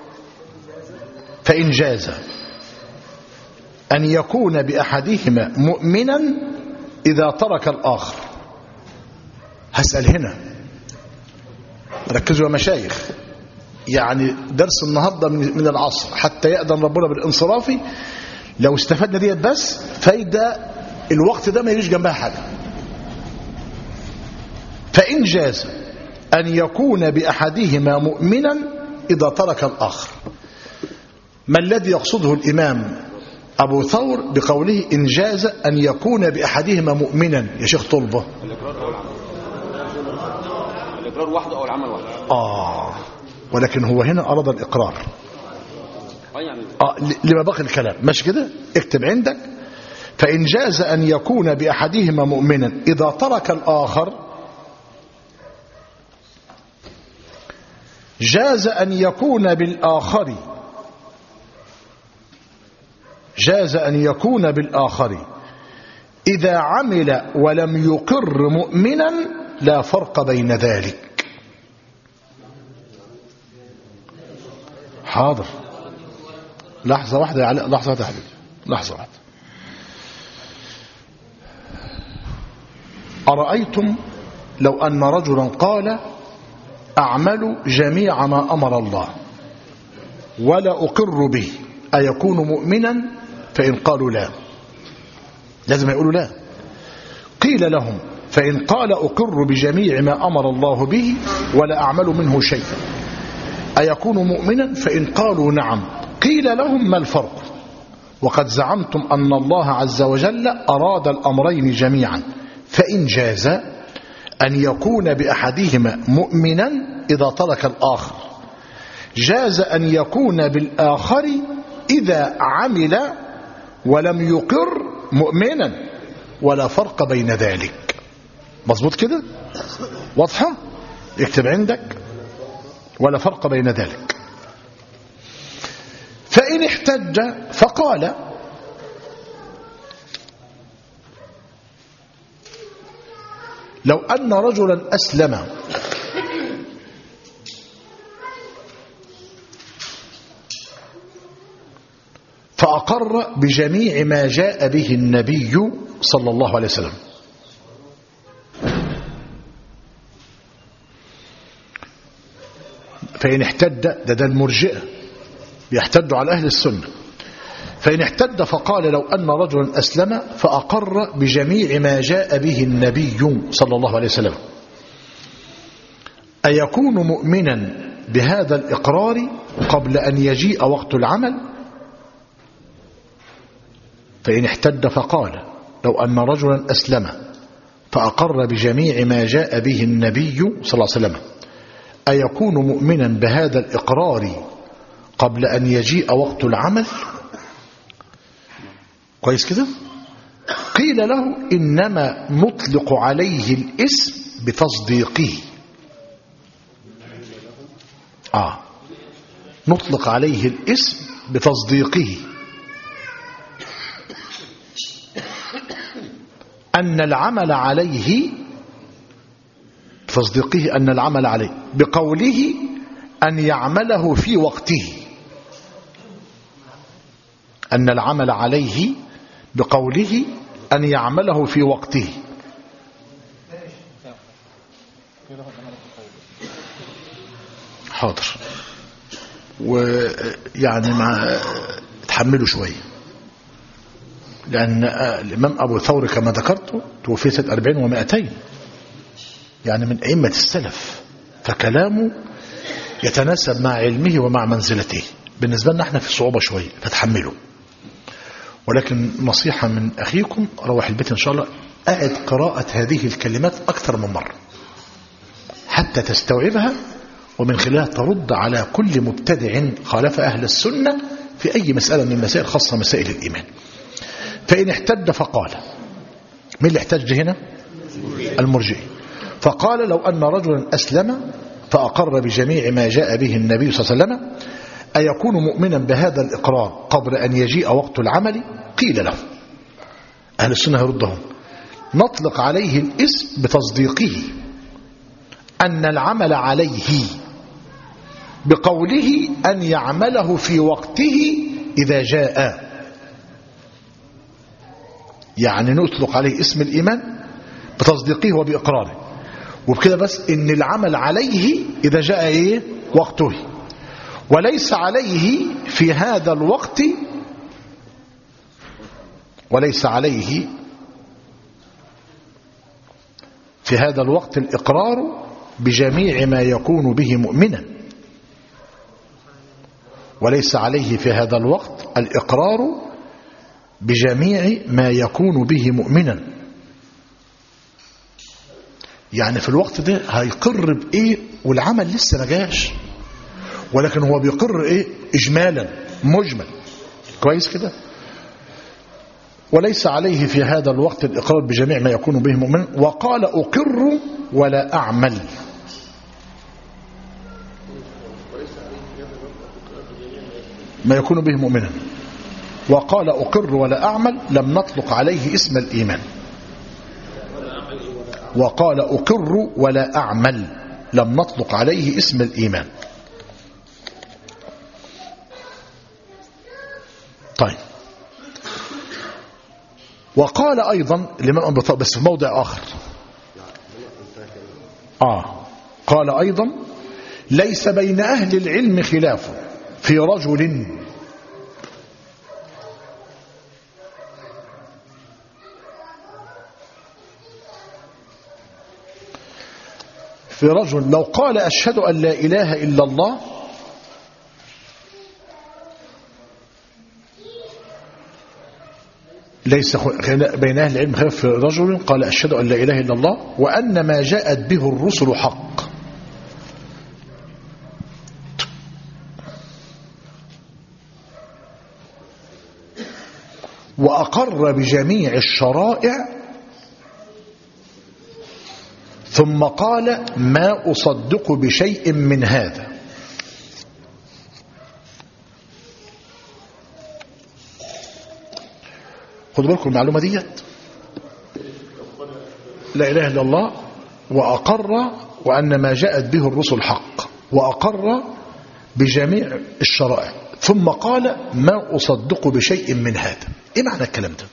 فإن جاز أن يكون بأحدهما مؤمنا إذا ترك الآخر. هسأل هنا، ركزوا يا مشايخ، يعني درس النهاردة من العصر حتى يأذن ربنا بالانصراف، لو استفدنا ديت بس فايدة الوقت ده ما يجيش جنبها حاجة. فإن جاز أن يكون بأحدهما مؤمنا إذا ترك الآخر، ما الذي يقصده الإمام أبو ثور بقوله إن جاز أن يكون بأحدهما مؤمنا يا شيخ طلبة؟ الإقرار وحده أو العمل وحده. آه ولكن هو هنا أراد الإقرار. آه لما باقي الكلام ماشي كده، اكتب عندك فإن جاز أن يكون بأحدهما مؤمنا إذا ترك الآخر، جاز أن يكون بالآخر جاز أن يكون بالآخر إذا عمل ولم يقر مؤمنا لا فرق بين ذلك. حاضر، لحظة واحدة يا علاء، لحظة واحدة يا حبيبي، لحظة واحدة. أرأيتم لو أن رجلا قال أعمل جميع ما أمر الله ولا أقر به أيكون مؤمنا؟ فإن قالوا لا، لازم يقولوا لا. قيل لهم فإن قال أقر بجميع ما أمر الله به ولا أعمل منه شيئا أيكون مؤمنا؟ فإن قالوا نعم قيل لهم ما الفرق؟ وقد زعمتم أن الله عز وجل أراد الأمرين جميعا. فإن جاز أن يكون بأحدهما مؤمنا إذا ترك الآخر، جاز أن يكون بالآخر إذا عمل ولم يقر مؤمنا ولا فرق بين ذلك. مظبوط كده؟ واضحة؟ اكتب عندك ولا فرق بين ذلك. فإن احتج فقال لو أن رجلا أسلم فأقر بجميع ما جاء به النبي صلى الله عليه وسلم، فإن احتد، ده ده المرجئة بيحتدوا على أهل السنة. فإن احتد فقال لو أن رجلا أسلم فأقر بجميع ما جاء به النبي صلى الله عليه وسلم أيكون مؤمنا بهذا الإقرار قبل أن يجيء وقت العمل؟ فإن احتد فقال لو أن رجلا أسلم فأقر بجميع ما جاء به النبي صلى الله عليه وسلم أيكون مؤمنا بهذا الإقرار قبل أن يجيء وقت العمل؟ كويس كده؟ قيل له إنما نطلق عليه الاسم بتصديقه. آه نطلق عليه الاسم بتصديقه، أن العمل عليه، تصديقه أن العمل عليه بقوله أن يعمله في وقته، أن العمل عليه بقوله أن يعمله في وقته. حاضر، ويعني مع تحملوا شوية، لأن الإمام أبو ثور كما ذكرت توفي سنة أربعين ومائتين، يعني من أئمة السلف، فكلامه يتناسب مع علمه ومع منزلته. بالنسبة لنا احنا في صعوبة شوية فتحملوا، ولكن نصيحة من أخيكم روح البيت إن شاء الله أعد قراءة هذه الكلمات أكثر من مرة حتى تستوعبها، ومن خلالها ترد على كل مبتدع خالف أهل السنة في أي مسألة من المسائل خاصة مسائل الإيمان. فإن احتج فقال، من اللي احتج هنا؟ المرجئي. فقال لو أن رجلا أسلم فأقر بجميع ما جاء به النبي صلى الله عليه وسلم أيكون مؤمنا بهذا الإقرار قبل أن يجيء وقت العمل؟ قيل له، أهل السنة يردهم، نطلق عليه الاسم بتصديقه أن العمل عليه بقوله أن يعمله في وقته إذا جاء، يعني نطلق عليه اسم الإيمان بتصديقه وبإقراره، وبكده بس إن العمل عليه إذا جاء إيه؟ وقته، وليس عليه في هذا الوقت وليس عليه في هذا الوقت الإقرار بجميع ما يكون به مؤمنا، وليس عليه في هذا الوقت الإقرار بجميع ما يكون به مؤمنا. يعني في الوقت ده هيقر بإيه والعمل لسه ما جاش، ولكن هو بيقر إيه؟ إجمالا مجمل، كويس كده. وليس عليه في هذا الوقت الإقرار بجميع ما يكون به مؤمنا. وقال أقر ولا أعمل، ما يكون به مؤمنا. وقال أقر ولا أعمل لم نطلق عليه اسم الإيمان. وقال أقر ولا أعمل لم نطلق عليه اسم الإيمان. طيب، وقال أيضا الإمام أبو طالب بس في موضع آخر، آه قال أيضا ليس بين أهل العلم خلاف في رجل في رجل لو قال أشهد أن لا إله إلا الله ليس بين أهل العلم خلاف في رجل قال أشهد أن لا إله إلا الله وأن ما جاءت به الرسل حق، وأقر بجميع الشرائع ثم قال ما أصدق بشيء من هذا. خدوا بالكم المعلومة ديت، لا إله إلا الله وأقر وأن ما جاءت به الرسل حق، وأقر بجميع الشرائع ثم قال ما أصدق بشيء من هذا. إيه معنى الكلام ده؟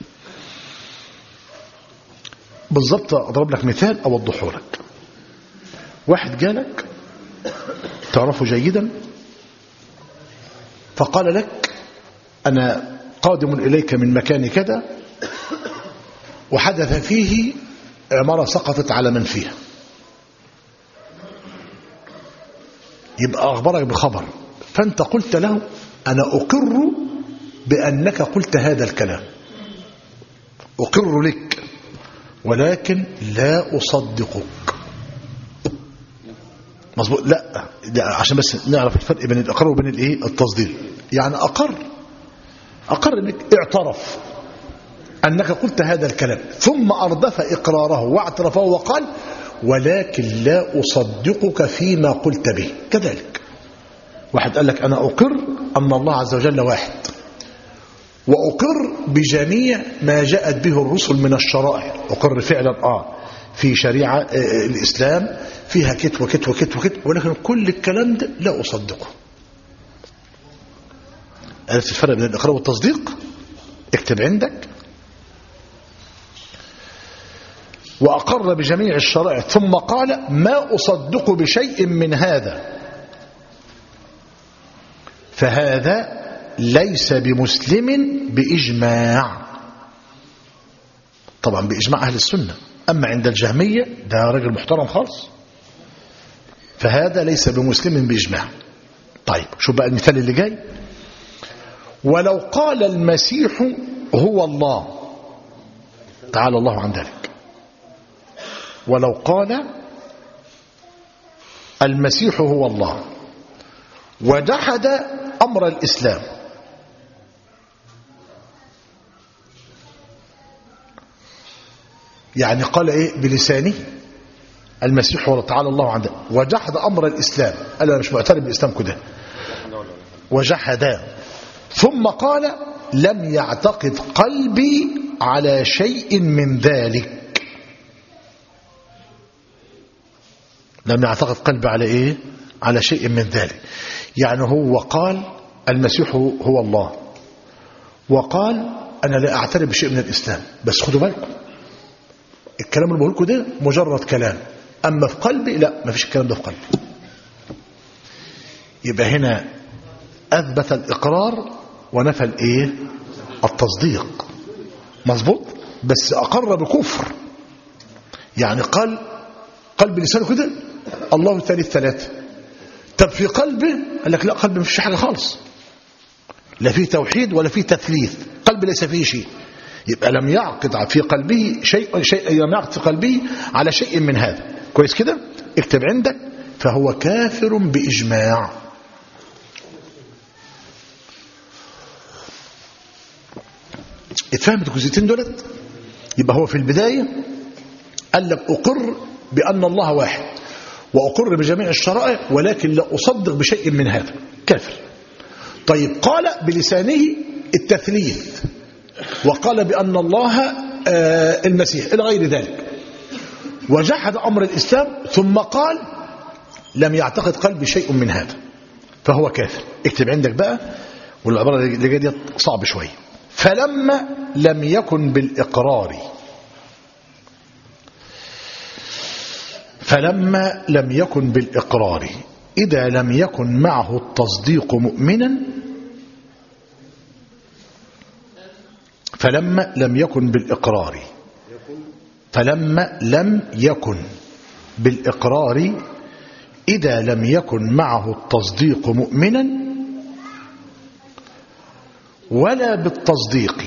بالضبط أضرب لك مثال أوضحه لك. واحد جالك تعرفه جيدا فقال لك أنا قادم إليك من مكان كذا وحدث فيه عمارة سقطت على من فيها، يبقى أخبرك بخبر، فأنت قلت له أنا أقر بأنك قلت هذا الكلام، أقر لك ولكن لا أصدقك. مظبوط؟ لا، عشان بس نعرف الفرق بين الإقرار وبين الإيه التصديق. يعني أقر أقر انك اعترف أنك قلت هذا الكلام ثم أردف إقراره واعترفه وقال ولكن لا أصدقك فيما قلت به. كذلك واحد قال لك أنا أقر أن الله عز وجل واحد، وأقر بجميع ما جاءت به الرسل من الشرائع، أقر فعلا آه في شريعة آه الإسلام فيها كت وكت وكت وكت، ولكن كل الكلام ده لا أصدقه. عرفت الفرق بين الإقرار والتصديق؟ اكتب عندك. وأقر بجميع الشرائع ثم قال ما أصدق بشيء من هذا، فهذا ليس بمسلم بإجماع، طبعا بإجماع أهل السنة. أما عند الجهمية ده راجل محترم خالص، فهذا ليس بمسلم بإجماع. طيب شو بقى المثال اللي جاي؟ ولو قال المسيح هو الله، تعالى الله عن ذلك، ولو قال المسيح هو الله وجحد أمر الإسلام، يعني قال إيه بلسانه المسيح هو تعالى الله عن ذلك وجحد أمر الإسلام، قال أنا مش معترف بالإسلام كده، وجحد، ثم قال لم يعتقد قلبي على شيء من ذلك. لم يعتقد قلبي على إيه؟ على شيء من ذلك. يعني هو قال المسيح هو الله، وقال أنا لا أعترف بشيء من الإسلام، بس خدوا بالكم الكلام اللي بقول لكم ده مجرد كلام، أما في قلبي لا، ما فيش الكلام ده في قلبي. يبقى هنا أثبت الإقرار ونفى الإيه؟ التصديق. مظبوط، بس أقر بكفر، يعني قال قلب لسانه كده الله ثالث ثلاثة، طب في قلبه قال لك لا، قلبه ما فيش حاجة خالص، لا فيه توحيد ولا فيه تثليث، قلب ليس فيه شيء. يبقى لم يعقد في قلبه شيء, شيء لم يعقد في قلبه على شيء من هذا. كويس كده؟ اكتب عندك فهو كافر بإجماع. اتفهمت الجزئيتين دولت؟ يبقى هو في البداية قال لك أقر بأن الله واحد وأقر بجميع الشرائع ولكن لا أصدق بشيء من هذا، كافر. طيب قال بلسانه التثليث وقال بأن الله المسيح إلى غير ذلك، وجحد أمر الإسلام، ثم قال لم يعتقد قلبي شيء من هذا، فهو كافر. اكتب عندك بقى، والعبارة اللي جاية دي صعب شوية. فلما لم يكن بالإقرار فلما لم يكن بالإقرار إذا لم يكن معه التصديق مؤمنا فلما لم يكن بالإقرار فلما لم يكن بالإقرار إذا لم يكن معه التصديق مؤمنا ولا بالتصديق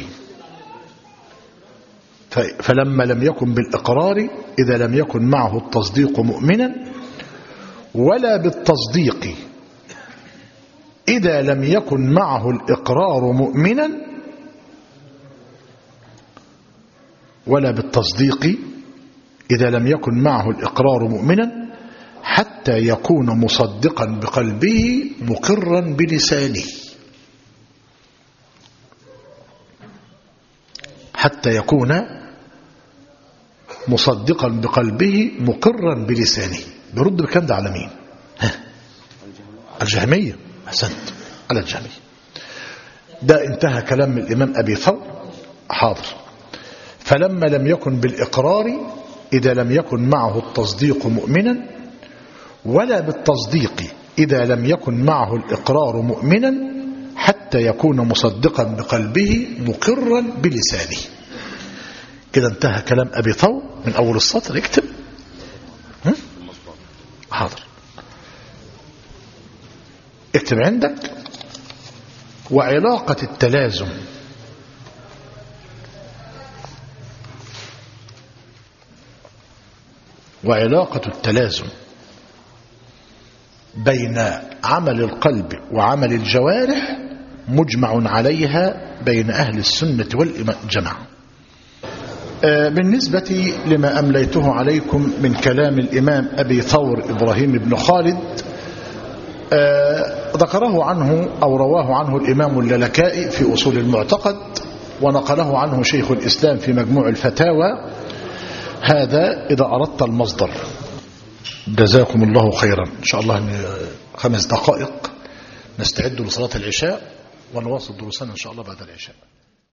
فلما لم يكن بالإقرار إذا لم يكن معه التصديق مؤمنا ولا بالتصديق إذا لم يكن معه الإقرار مؤمنا ولا بالتصديق إذا لم يكن معه الإقرار مؤمنا حتى يكون مصدقا بقلبه مقرا بلسانه. حتى يكون مصدقا بقلبه مقرا بلسانه. بيرد بكام ده على مين؟ الجهمية. أحسنت، على الجهمية. ده انتهى كلام الإمام أبي ثور. حاضر. فلما لم يكن بالإقرار إذا لم يكن معه التصديق مؤمنا ولا بالتصديق إذا لم يكن معه الإقرار مؤمنا حتى يكون مصدقا بقلبه مقرا بلسانه. كده انتهى كلام أبي ثور من أول السطر. اكتب. حاضر. اكتب عندك وعلاقة التلازم وعلاقة التلازم بين عمل القلب وعمل الجوارح مجمع عليها بين أهل السنة والجماعة. بالنسبة لما أمليته عليكم من كلام الإمام أبي ثور إبراهيم بن خالد، ذكره عنه أو رواه عنه الإمام اللالكائي في أصول المعتقد، ونقله عنه شيخ الإسلام في مجموع الفتاوى. هذا إذا أردت المصدر. جزاكم الله خيرا. إن شاء الله خمس دقائق نستعد لصلاة العشاء ونواصل دروسنا إن شاء الله بعد العشاء.